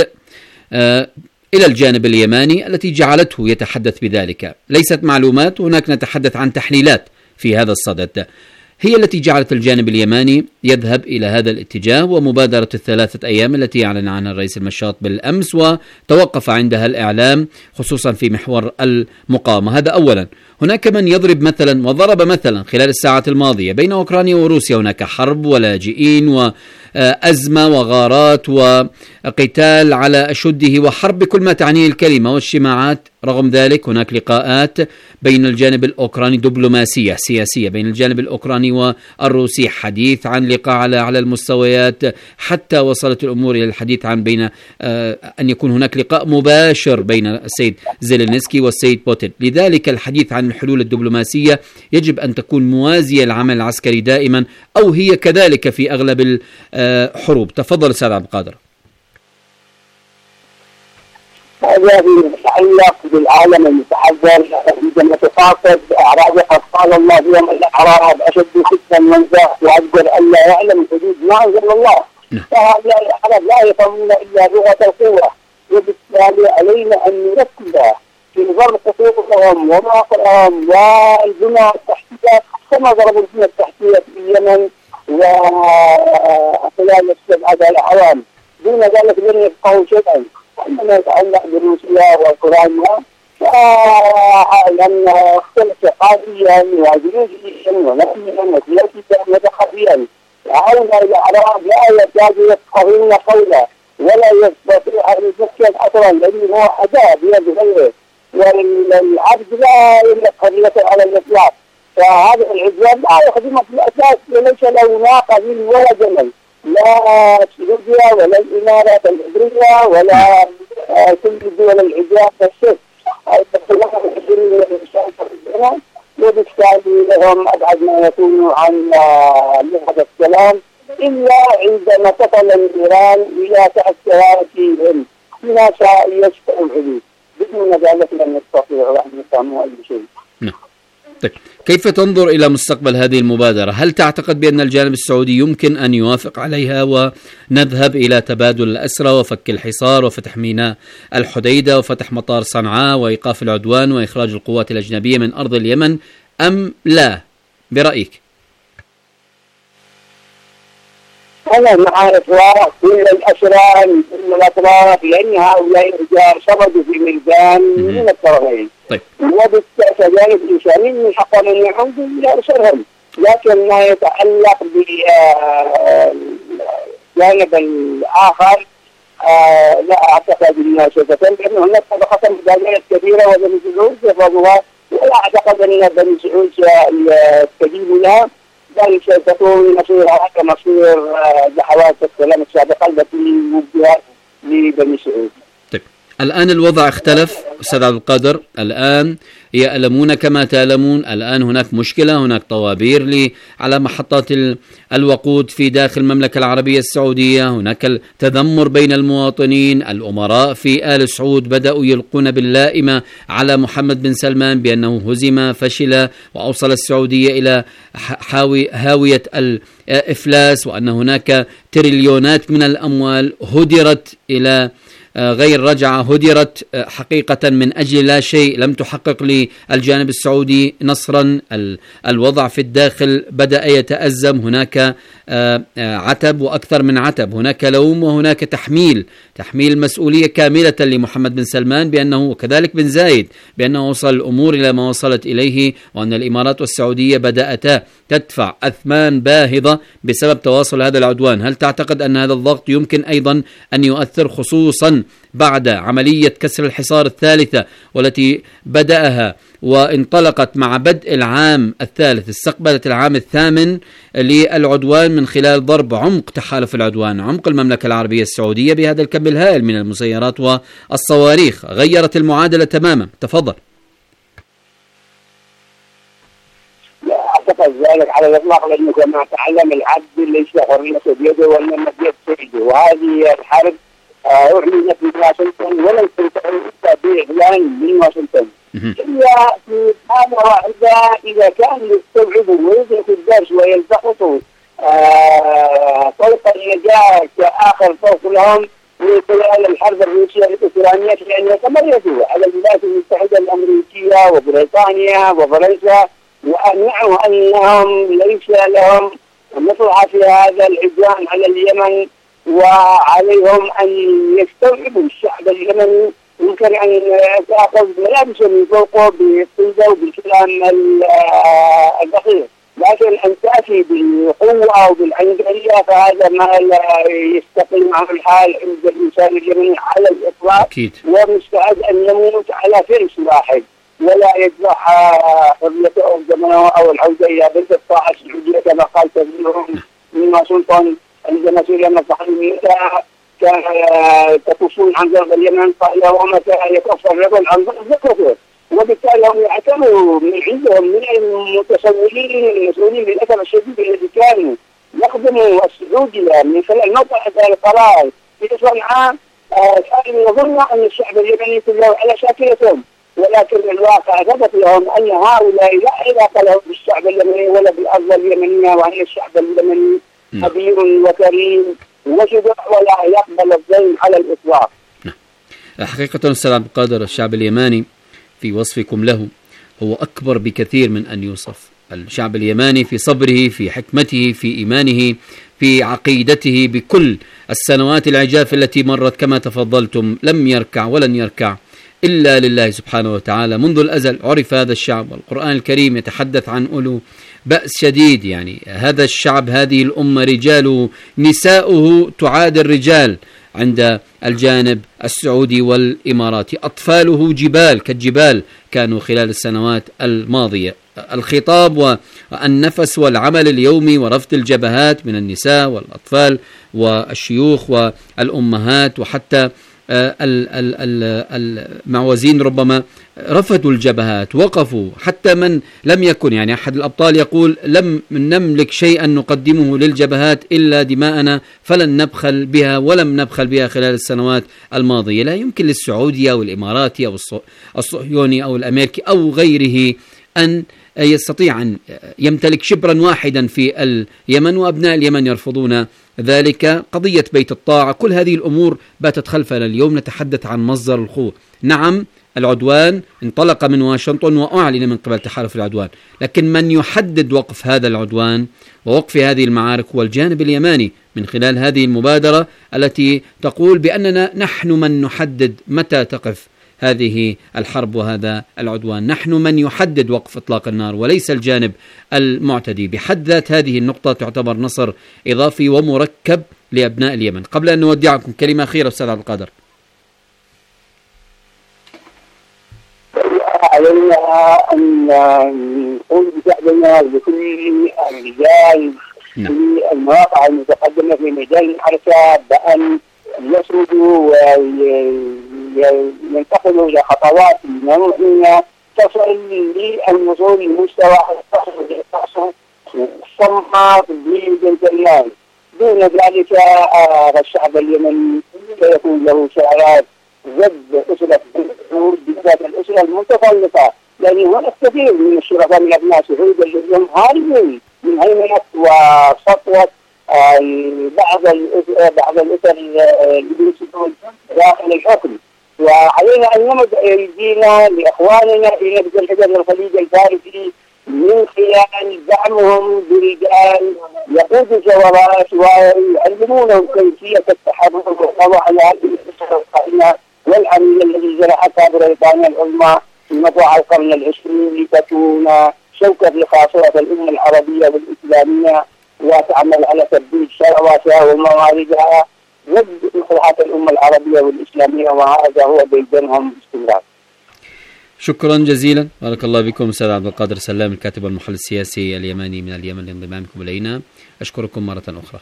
إلى الجانب اليماني التي جعلته يتحدث بذلك. ليست معلومات، هناك نتحدث عن تحليلات في هذا الصدد هي التي جعلت الجانب اليماني يذهب إلى هذا الاتجاه، ومبادرة الثلاثة أيام التي أعلن عنها الرئيس المشاط بالأمس وتوقف عندها الإعلام خصوصا في محور المقاومة. هذا أولا. هناك من يضرب مثلا وضرب مثلا خلال الساعات الماضية بين أوكرانيا وروسيا هناك حرب ولاجئين وأزمة وغارات وقتال على أشده وحرب بكل ما تعنيه الكلمة واجتماعات. رغم ذلك هناك لقاءات بين الجانب الأوكراني دبلوماسية سياسية بين الجانب الأوكراني والروسي، حديث عن لقاء على على المستويات، حتى وصلت الأمور إلى الحديث عن بين آه أن يكون هناك لقاء مباشر بين السيد زيلينسكي والسيد بوتين. لذلك الحديث عن الحلول الدبلوماسية يجب أن تكون موازية للعمل العسكري دائما، أو هي كذلك في أغلب الحروب. تفضل أستاذ عبد القادر. هذا يتعلق بالعالم المتحضر عندما تخاطب أعراب قد قال الله يوم الأعراب أشد فتنة من ذاك وأجدر ألا يعلم حدود ما أنزل الله. فهؤلاء الأعراب لا يفهمون إلا لغة القوة، وبالتالي علينا أن نركز في ضرب خطوطهم ومواقعهم والبنى التحتية كما ضربوا البنى التحتية في اليمن وخلال السبعة الأعوام. دون ذلك لن يفقهوا شيئا. عندما يتعلق بروسيا واوكرانيا فلان اختلف ثقافيا وجيولوجيا ونفسيا وسياسيا وثقافيا. عون الاعراب لا يكادوا يفقهون قولا ولا يستطيع ان يفكر اصلا لانه هو اداه بيد غيره، والعبد لا يملك حريته على الاطلاق. فهذا العدوان لا يخدمه في الاساس وليس له ناقه ولا جمل، لا سعوديا ولا الإمارات العبرية ولا كل دول العجاب والشرك. وبالتالي لهم أبعد ما يكونوا عن لغة السلام إلا عندما تصل الإيران إلى تحت سيارتهم هنا يشفع الحدود. بدون ذلك لن يستطيعوا أن يفهموا أي شيء. طيب، كيف تنظر إلى مستقبل هذه المبادرة؟ هل تعتقد بأن الجانب السعودي يمكن أن يوافق عليها ونذهب إلى تبادل الأسرى وفك الحصار وفتح ميناء الحديدة وفتح مطار صنعاء وإيقاف العدوان وإخراج القوات الأجنبية من أرض اليمن، أم لا برأيك؟ أنا مع إطلاق كل الأسرى من كل الأطراف، لأن هؤلاء الرجال صمدوا في ميدان من الطرفين. طيب. وبالتالي الإنساني من حقهم أن يعودوا إلى أسرهم، لكن ما يتعلق بالجانب الآخر آه لا أعتقد أنها سوف تنتهي، لأن هناك طبقة مجالات كثيرة وبني سعود يفرضها، ولا أعتقد أن بني سعود سيستجيب لها، بل ستكون مصيرها كمصير دعوات السلام السابقة التي وجهت لبني سعود. طيب، الآن الوضع اختلف أستاذ عبد القادر، الآن يألمون كما تألمون، الآن هناك مشكلة، هناك طوابير لي على محطات الوقود في داخل المملكة العربية السعودية، هناك التذمر بين المواطنين، الأمراء في آل سعود بدأوا يلقون باللائمة على محمد بن سلمان بأنه هزم فشل وأوصل السعودية إلى حاوي هاوية الإفلاس، وأن هناك تريليونات من الأموال هدرت إلى غير رجعة، هدرت حقيقة من أجل لا شيء، لم تحقق للجانب السعودي نصرا. الوضع في الداخل بدأ يتأزم، هناك عتب وأكثر من عتب، هناك لوم وهناك تحميل تحميل مسؤولية كاملة لمحمد بن سلمان بأنه، وكذلك بن زايد، بأنه وصل الأمور إلى ما وصلت إليه، وأن الإمارات والسعودية بدأتا تدفع أثمان باهظة بسبب تواصل هذا العدوان. هل تعتقد أن هذا الضغط يمكن أيضا أن يؤثر، خصوصا بعد عملية كسر الحصار الثالثة والتي بدأها وانطلقت مع بدء العام الثالث، استقبلت العام الثامن للعدوان من خلال ضرب عمق تحالف العدوان، عمق المملكة العربية السعودية بهذا الكم الهائل من المسيرات والصواريخ، غيرت المعادلة تماما. تفضل. لا أعتقد ذلك على الإطلاق، لأنه كما تعلم العبد ليس حرية بيده وإنما بيد سيده، وهذه الحرب أعلنت من واشنطن ولم تنتهي بإعلان من واشنطن إلا في حالة واحدة، إذا كان يستوعبوا ويدركوا الدرس ويلتقطوا طريق النجاة كآخر طرق لهم من خلال الحرب الروسية الأوكرانية، لأن يتمردوا على الولايات المتحدة الأمريكية وبريطانيا وفرنسا وأقنعوا أنهم ليس لهم مصلحة في هذا العدوان على اليمن، وعليهم أن يستوعبوا الشعب اليمني. يمكن أن تأخذ ملابس من فوقه بالطيبة وبالكلام الدقيق، لكن أن تأتي بالقوة أو بالعنجرية فهذا ما لا يستقيم معه الحال عند الإنسان اليمني على الإطلاق، ومستعد أن يموت على فرس واحد ولا يدفع حريته أو زمنه أو العودة إلى بلد الطاعة السعودية كما قال كبيرهم من واشنطن عندما سئل الصحفيين كان تكفون عن ضرب اليمن، قال ومتى يكف الرجل عن ضرب الكفر، وبالتالي هم يعتبروا من عندهم من المتصورين المسؤولين للأسف الشديد الذي كانوا يخدموا السعودية من خلال موقع القرار في صنعاء، كانوا يظنوا أن الشعب اليمني كله على شاكلتهم، ولكن الواقع ثبت لهم أن هؤلاء لا علاقة لهم بالشعب اليمني ولا بالأرض اليمنية، وأن الشعب اليمني كبير وكريم وشجاع ولا يقبل الظلم على الإطلاق. حقيقة أستاذ عبد القادر، الشعب اليماني في وصفكم له هو أكبر بكثير من أن يوصف. الشعب اليماني في صبره، في حكمته، في إيمانه، في عقيدته، بكل السنوات العجاف التي مرت كما تفضلتم لم يركع ولن يركع إلا لله سبحانه وتعالى. منذ الأزل عرف هذا الشعب، والقرآن الكريم يتحدث عن أولو بأس شديد، يعني هذا الشعب، هذه الأمة رجاله نساؤه تعادل الرجال عند الجانب السعودي والإماراتي، أطفاله جبال كالجبال كانوا خلال السنوات الماضية. الخطاب والنفس والعمل اليومي ورفض الجبهات من النساء والأطفال والشيوخ والأمهات، وحتى المعوزين ربما رفضوا الجبهات، وقفوا، حتى من لم يكن، يعني أحد الأبطال يقول لم نملك شيئا نقدمه للجبهات إلا دماءنا فلن نبخل بها ولم نبخل بها خلال السنوات الماضية. لا يمكن للسعودي أو الإماراتي أو الصهيوني أو الأمريكي أو غيره أن يستطيع أن يمتلك شبرا واحدا في اليمن وأبناء اليمن يرفضون ذلك. قضية بيت الطاعة، كل هذه الأمور باتت خلفنا. اليوم نتحدث عن مصدر الخوف. نعم، العدوان انطلق من واشنطن وأعلن من قبل تحالف العدوان، لكن من يحدد وقف هذا العدوان ووقف هذه المعارك هو الجانب اليماني من خلال هذه المبادرة التي تقول بأننا نحن من نحدد متى تقف هذه الحرب وهذا العدوان، نحن من يحدد وقف إطلاق النار وليس الجانب المعتدي. بحد ذات هذه النقطة تعتبر نصر إضافي ومركب لأبناء اليمن. قبل أن نودعكم كلمة أخيرة أستاذ عبد القادر. علينا أن نقول بشأننا لكل الرجال في المواقع المتقدمة في ميدان الحركة بأن يسردوا وينتقلوا إلى خطوات نوعية تصل للوصول لمستوى الصمت بالجنتلمان. دون ذلك الشعب اليمني سيكون له شعارات ضد أسرة الحدود بالذات الأسرة المتطلقة، لأن هناك كثير من الشرفاء من أبناء سعود اليوم هاربين من هيمنة وسطوة بعض الأسر بعض الأسر المسلمين داخل الحكم، وعلينا أن نمد أيدينا لإخواننا في نبذ الحجر الخليج الفارسي من خلال دعمهم برجال يقودوا جولات ويعلمونهم كيفية التحرر والقضاء على هذه الأسر القائمة والعميل الذي جرحتها بريطانيا العظمى في مطلع القرن العشرين لتكون شوكة لخاصرة الأمة العربية والإسلامية وتعمل على تبديل ثرواتها ومواردها ضد مصلحة الأمة العربية والإسلامية، وهذا هو ديدنهم باستمرار. شكرا جزيلا، بارك الله بكم أستاذ عبد القادر سلام الكاتب والمحلل السياسي اليماني من اليمن لانضمامكم إلينا. أشكركم مرة أخرى.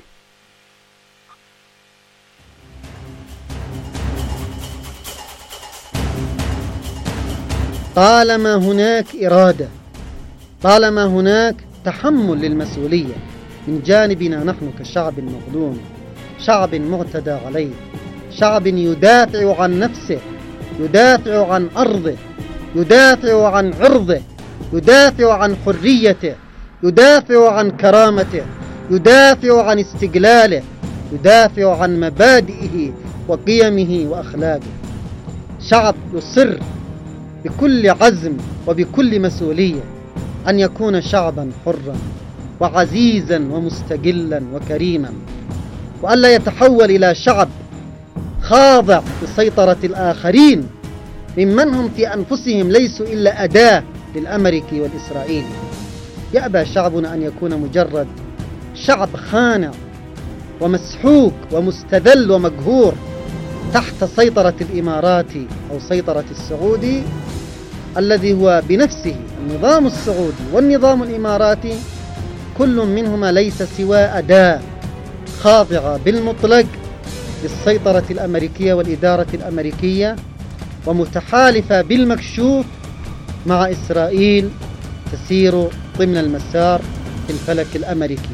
طالما هناك إرادة، طالما هناك تحمل للمسؤولية من جانبنا نحن كشعب مظلوم، شعب معتدى عليه، شعب يدافع عن نفسه، يدافع عن أرضه، يدافع عن عرضه، يدافع عن حريته، يدافع عن كرامته، يدافع عن استقلاله، يدافع عن مبادئه وقيمه وأخلاقه. شعب يصر بكل عزم وبكل مسؤولية أن يكون شعبا حرا وعزيزا ومستقلا وكريما، وألا يتحول إلى شعب خاضع لسيطرة الآخرين ممن هم في أنفسهم ليسوا إلا أداة للأمريكي والإسرائيلي. يأبى شعبنا أن يكون مجرد شعب خانع ومسحوق ومستذل ومقهور تحت سيطرة الإماراتي أو سيطرة السعودي، الذي هو بنفسه النظام السعودي والنظام الإماراتي كل منهما ليس سوى أداة خاضعة بالمطلق للسيطرة الأمريكية والإدارة الأمريكية، ومتحالفة بالمكشوف مع إسرائيل تسير ضمن المسار في الفلك الأمريكي.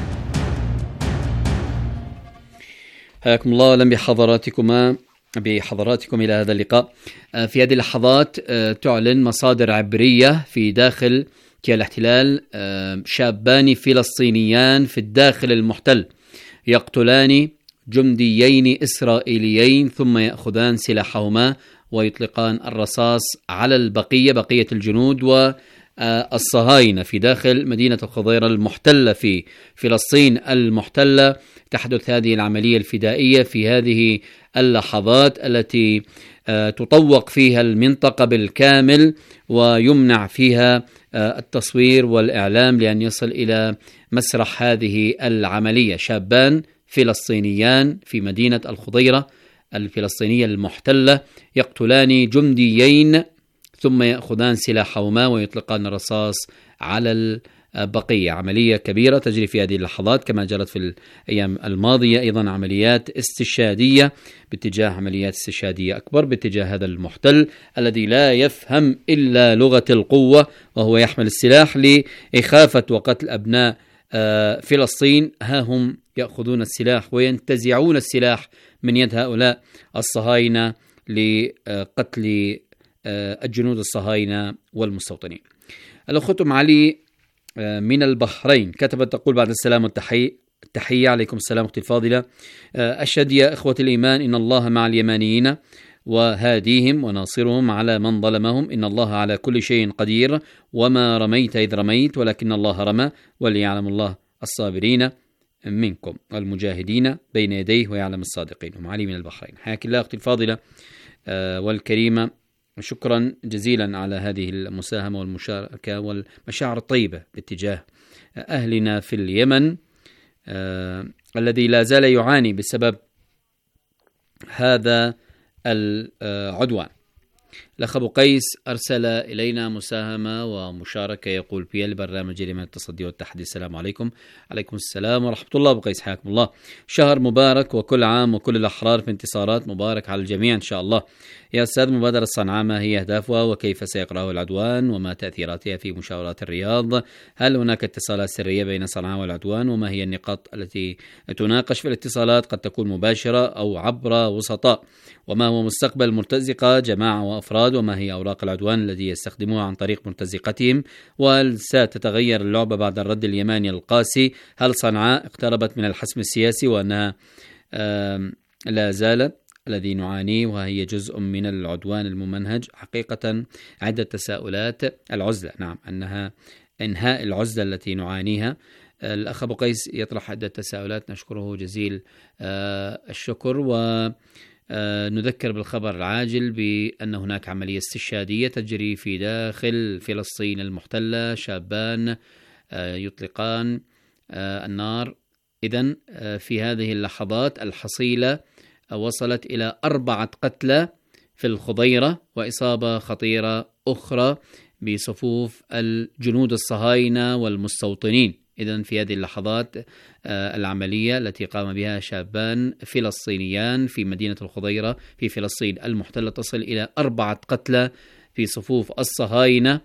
حياكم الله، لم بحضراتكما بحضراتكم إلى هذا اللقاء. في هذه اللحظات تعلن مصادر عبرية في داخل كيان الاحتلال شابان فلسطينيان في الداخل المحتل يقتلان جنديين إسرائيليين ثم يأخذان سلاحهما ويطلقان الرصاص على البقية بقية الجنود والصهاينة في داخل مدينة الخضيرة المحتلة في فلسطين المحتلة. تحدث هذه العملية الفدائية في هذه اللحظات التي تطوق فيها المنطقة بالكامل ويمنع فيها التصوير والإعلام لأن يصل إلى مسرح هذه العملية. شابان فلسطينيان في مدينة الخضيرة الفلسطينية المحتلة يقتلان جنديين ثم يأخذان سلاحهما ويطلقان الرصاص على البقية. عملية كبيرة تجري في هذه اللحظات كما جرت في الأيام الماضية أيضا عمليات استشهادية باتجاه عمليات استشهادية أكبر باتجاه هذا المحتل الذي لا يفهم إلا لغة القوة وهو يحمل السلاح لإخافة وقتل أبناء فلسطين. ها هم يأخذون السلاح وينتزعون السلاح من يد هؤلاء الصهاينة لقتل الجنود الصهاينة والمستوطنين. الأخت أم علي من البحرين كتبت تقول: بعد السلام والتحية التحية عليكم السلام أختي الفاضلة. أشهد يا إخوة الإيمان إن الله مع اليمانيين وهاديهم وناصرهم على من ظلمهم، إن الله على كل شيء قدير، وما رميت إذ رميت ولكن الله رمى، وليعلم الله الصابرين منكم والمجاهدين بين يديه ويعلم الصادقين. أم علي من البحرين، حياك الله أختي الفاضلة والكريمة، شكرا جزيلا على هذه المساهمة والمشاركة والمشاعر الطيبة باتجاه أهلنا في اليمن آه الذي لا زال يعاني بسبب هذا العدوان. الأخ أبو قيس أرسل إلينا مساهمة ومشاركة، يقول: في البرنامج اليمن التصدي والتحدي. السلام عليكم. عليكم السلام ورحمة الله. أبو قيس حياكم الله، شهر مبارك وكل عام وكل الأحرار في انتصارات مبارك على الجميع إن شاء الله. يا أستاذ، مبادرة صنعاء ما هي أهدافها وكيف سيقرأه العدوان وما تأثيراتها في مشاورات الرياض؟ هل هناك اتصالات سرية بين صنعاء والعدوان؟ وما هي النقاط التي تناقش في الاتصالات؟ قد تكون مباشرة أو عبر وسطاء. وما هو مستقبل المرتزقة جماعة وأفراد؟ وما هي أوراق العدوان الذي يستخدموها عن طريق مرتزقتهم؟ وهل ستتغير اللعبة بعد الرد اليماني القاسي؟ هل صنعاء اقتربت من الحسم السياسي وأنها لا زالت الذي نعانيه وهي جزء من العدوان الممنهج؟ حقيقة عدة تساؤلات. العزلة، نعم، أنها إنهاء العزلة التي نعانيها. الأخ أبو قيس يطرح عدة تساؤلات، نشكره جزيل الشكر. و نذكر بالخبر العاجل بأن هناك عملية استشهادية تجري في داخل فلسطين المحتلة، شابان يطلقان النار. إذن في هذه اللحظات الحصيلة وصلت إلى أربعة قتلى في الخضيرة وإصابة خطيرة أخرى بصفوف الجنود الصهاينة والمستوطنين. إذن في هذه اللحظات العملية التي قام بها شابان فلسطينيان في مدينة الخضيرة في فلسطين المحتلة تصل إلى أربعة قتلى في صفوف الصهاينة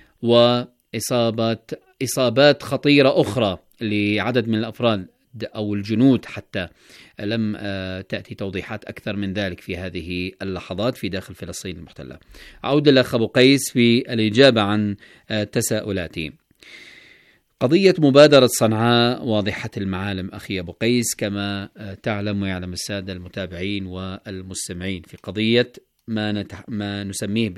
وإصابات إصابات خطيرة أخرى لعدد من الأفراد أو الجنود، حتى لم تأتي توضيحات أكثر من ذلك في هذه اللحظات في داخل فلسطين المحتلة. أعود للأخ أبو قيس في الإجابة عن تساؤلاتي. قضية مبادرة صنعاء واضحة المعالم أخي أبو قيس، كما تعلم ويعلم السادة المتابعين والمستمعين، في قضية ما, نتح... ما نسميه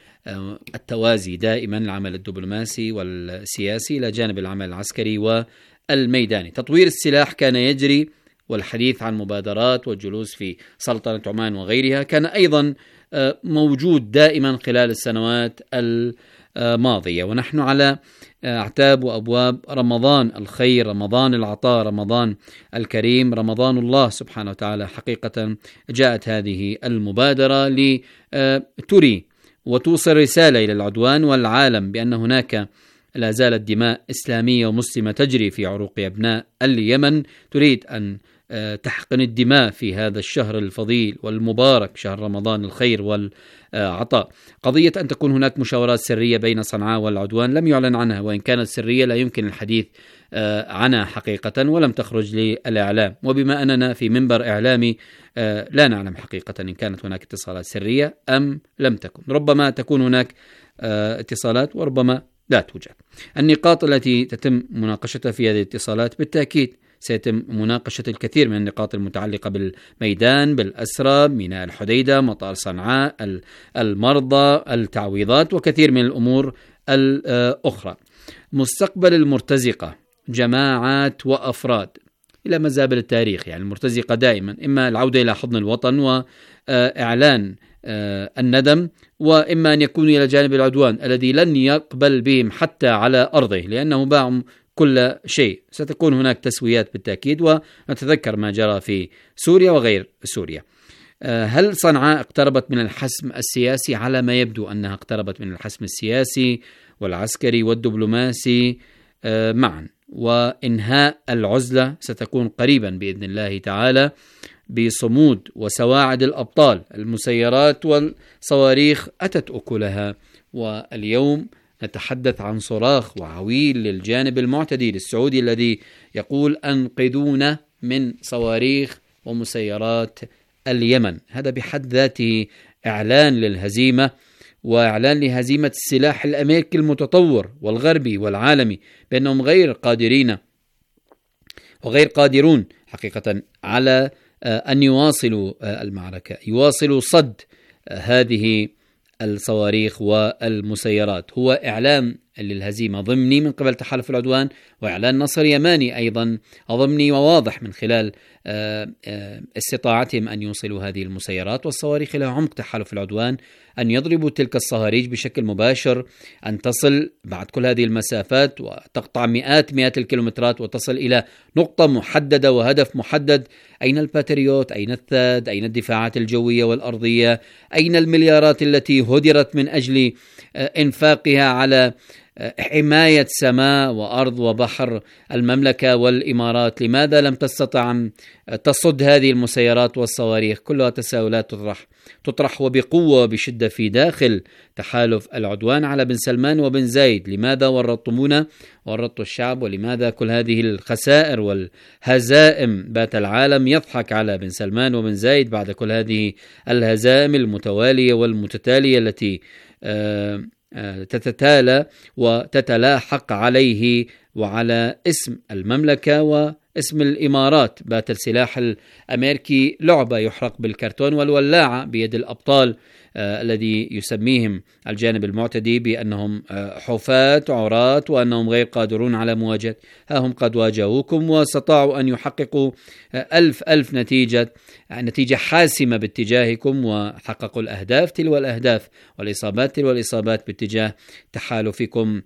بالتوازي دائما، العمل الدبلوماسي والسياسي إلى جانب العمل العسكري والميداني. تطوير السلاح كان يجري، والحديث عن مبادرات والجلوس في سلطنة عمان وغيرها كان أيضا موجود دائما خلال السنوات الماضية، ونحن على أعتاب وأبواب رمضان الخير، رمضان العطاء، رمضان الكريم، رمضان الله سبحانه وتعالى. حقيقة جاءت هذه المبادرة لتري وتوصل رسالة إلى العدوان والعالم بأن هناك لا زالت دماء إسلامية ومسلمة تجري في عروق أبناء اليمن، تريد أن تحقن الدماء في هذا الشهر الفضيل والمبارك، شهر رمضان الخير والعطاء. قضية أن تكون هناك مشاورات سرية بين صنعاء والعدوان لم يعلن عنها، وإن كانت سرية لا يمكن الحديث عنها حقيقة ولم تخرج للإعلام، وبما أننا في منبر إعلامي لا نعلم حقيقة إن كانت هناك اتصالات سرية أم لم تكن. ربما تكون هناك اتصالات وربما لا توجد. النقاط التي تتم مناقشتها في هذه الاتصالات بالتأكيد سيتم مناقشة الكثير من النقاط المتعلقة بالميدان، بالأسرى، ميناء الحديدة، مطار صنعاء، المرضى، التعويضات، وكثير من الأمور الأخرى. مستقبل المرتزقة جماعات وأفراد إلى مزابل التاريخ، يعني المرتزقة دائما إما العودة إلى حضن الوطن وإعلان الندم، وإما أن يكونوا إلى جانب العدوان الذي لن يقبل بهم حتى على أرضه لأنه باعوا كل شيء. ستكون هناك تسويات بالتأكيد، ونتذكر ما جرى في سوريا وغير سوريا. هل صنعاء اقتربت من الحسم السياسي؟ على ما يبدو أنها اقتربت من الحسم السياسي والعسكري والدبلوماسي معا، وإنهاء العزلة ستكون قريبا بإذن الله تعالى بصمود وسواعد الأبطال. المسيرات والصواريخ أتت أكلها، واليوم نتحدث عن صراخ وعويل للجانب المعتدي السعودي الذي يقول أنقذونا من صواريخ ومسيرات اليمن. هذا بحد ذاته إعلان للهزيمة وإعلان لهزيمة السلاح الأمريكي المتطور والغربي والعالمي بأنهم غير قادرين وغير قادرون حقيقة على أن يواصلوا المعركة، يواصلوا صد هذه الصواريخ والمسيرات. هو إعلام للهزيمة ضمني من قبل تحالف العدوان، وإعلان نصر يماني أيضا ضمني وواضح من خلال استطاعتهم أن يوصلوا هذه المسيرات والصواريخ إلى عمق تحالف العدوان، أن يضربوا تلك الصهاريج بشكل مباشر، أن تصل بعد كل هذه المسافات وتقطع مئات مئات الكيلومترات وتصل إلى نقطة محددة وهدف محدد. أين الباتريوت؟ أين الثاد؟ أين الدفاعات الجوية والأرضية؟ أين المليارات التي هدرت من أجل إنفاقها على حماية سماء وأرض وبحر المملكة والإمارات؟ لماذا لم تستطع أن تصد هذه المسيرات والصواريخ؟ كلها تساؤلات تطرح تطرح وبقوة وبشدة في داخل تحالف العدوان على بن سلمان وبن زايد. لماذا ورطتمونا ورطوا الشعب؟ ولماذا كل هذه الخسائر والهزائم؟ بات العالم يضحك على بن سلمان وبن زايد بعد كل هذه الهزائم المتوالية والمتتالية التي آه تتتالى وتتلاحق عليه وعلى اسم المملكة واسم الإمارات. بات السلاح الأمريكي لعبة يحرق بالكرتون والولاعة بيد الأبطال آه الذي يسميهم الجانب المعتدي بأنهم آه حفاة عراة وأنهم غير قادرون على مواجهة. ها هم قد واجهوكم واستطاعوا أن يحققوا آه ألف ألف نتيجة نتيجة حاسمة باتجاهكم، وحققوا الأهداف تلو الأهداف والإصابات تلو الإصابات باتجاه تحالفكم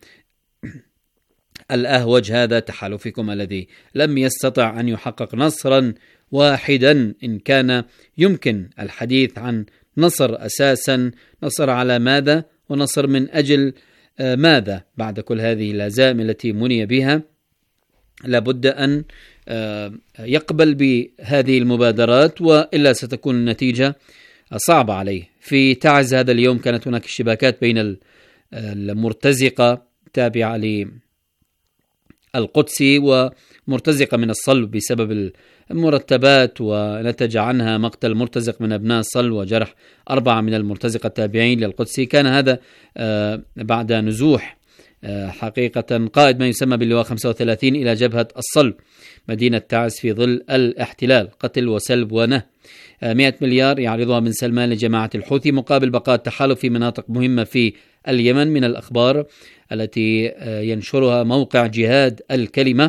الأهوج، هذا تحالفكم الذي لم يستطع أن يحقق نصرا واحدا. إن كان يمكن الحديث عن نصر أساسا، نصر على ماذا ونصر من أجل ماذا؟ بعد كل هذه الهزائم التي مني بها لابد أن يقبل بهذه المبادرات، وإلا ستكون النتيجة صعبة عليه. في تعز هذا اليوم كانت هناك اشتباكات بين المرتزقة تابعة للقدسي ومرتزقة من الصلب بسبب المرتبات، ونتج عنها مقتل مرتزق من أبناء الصلب وجرح أربعة من المرتزقة التابعين للقدسي. كان هذا بعد نزوح حقيقة قائد ما يسمى باللواء خمسة وثلاثين إلى جبهة الصلب مدينة تعز في ظل الاحتلال، قتل وسلب ونه. مئة مليار يعرضها بن سلمان لجماعة الحوثي مقابل بقاء التحالف في مناطق مهمة في اليمن. من الأخبار التي ينشرها موقع جهاد الكلمة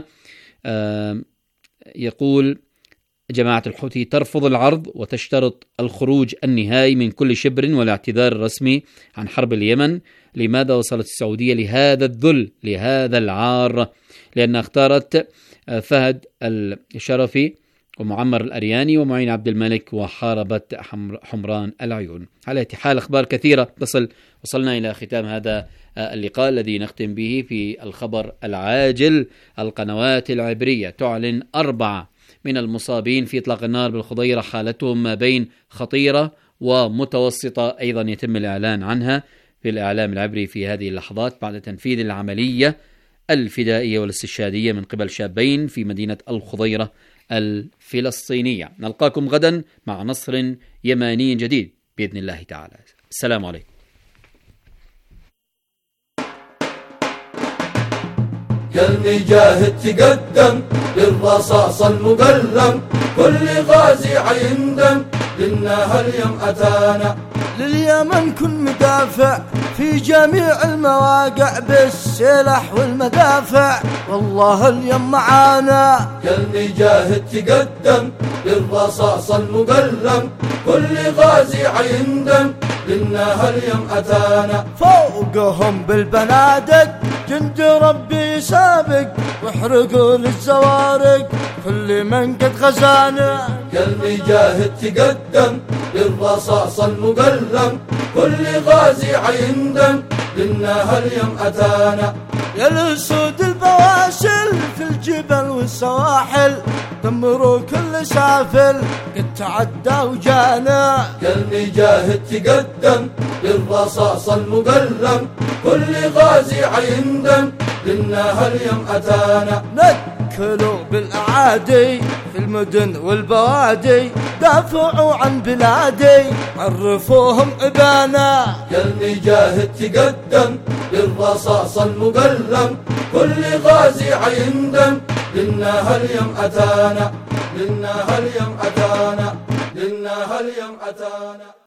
يقول جماعة الحوثي ترفض العرض وتشترط الخروج النهائي من كل شبر والاعتذار الرسمي عن حرب اليمن. لماذا وصلت السعودية لهذا الذل، لهذا العار؟ لأنها اختارت فهد الشرفي ومعمر الأرياني ومعين عبد الملك وحاربت حمران العيون. على حال أخبار كثيرة تصل. وصلنا إلى ختام هذا اللقاء الذي نختم به في الخبر العاجل. القنوات العبرية تعلن أربعة من المصابين في إطلاق النار بالخضيرة حالتهم ما بين خطيرة ومتوسطة، أيضا يتم الإعلان عنها في الإعلام العبري في هذه اللحظات بعد تنفيذ العملية الفدائية والاستشهادية من قبل شابين في مدينة الخضيرة الفلسطينية. نلقاكم غدا مع نصر يماني جديد بإذن الله تعالى. السلام عليكم. كالمجاهد تقدم للرصاص المقلم، كل غازي عيندم لنا هاليوم أتانا. لليمن كن مدافع في جميع المواقع بالسلاح والمدافع، والله اليوم معانا. كالمجاهد تقدم للرصاص المقلم، كل غازي عيندم لنا هاليوم أتانا. فوقهم بالبنادق جند ربي سابق، واحرقوا للزوارق كل من قد غزانا. كالمجاهد تقدم للرصاص المقلم، كل غازي عيندم لنا هاليوم أتانا. يا الأسود البواسل في الجبل والسواحل، دمروا كل سافل قد تعدى وجانا. كالمجاهد تقدم للرصاص المقلم، كل غازي عيندم لنا هاليوم أتانا. دخلوا بالأعادي في المدن والبوادي، دافعوا عن بلادي عرفوهم إبانا. يلي جاهد تقدم للرصاص المقلم، كل غازي عيندم لنا هاليم أتانا، لنا هاليم أتانا، لنا هاليم أتانا.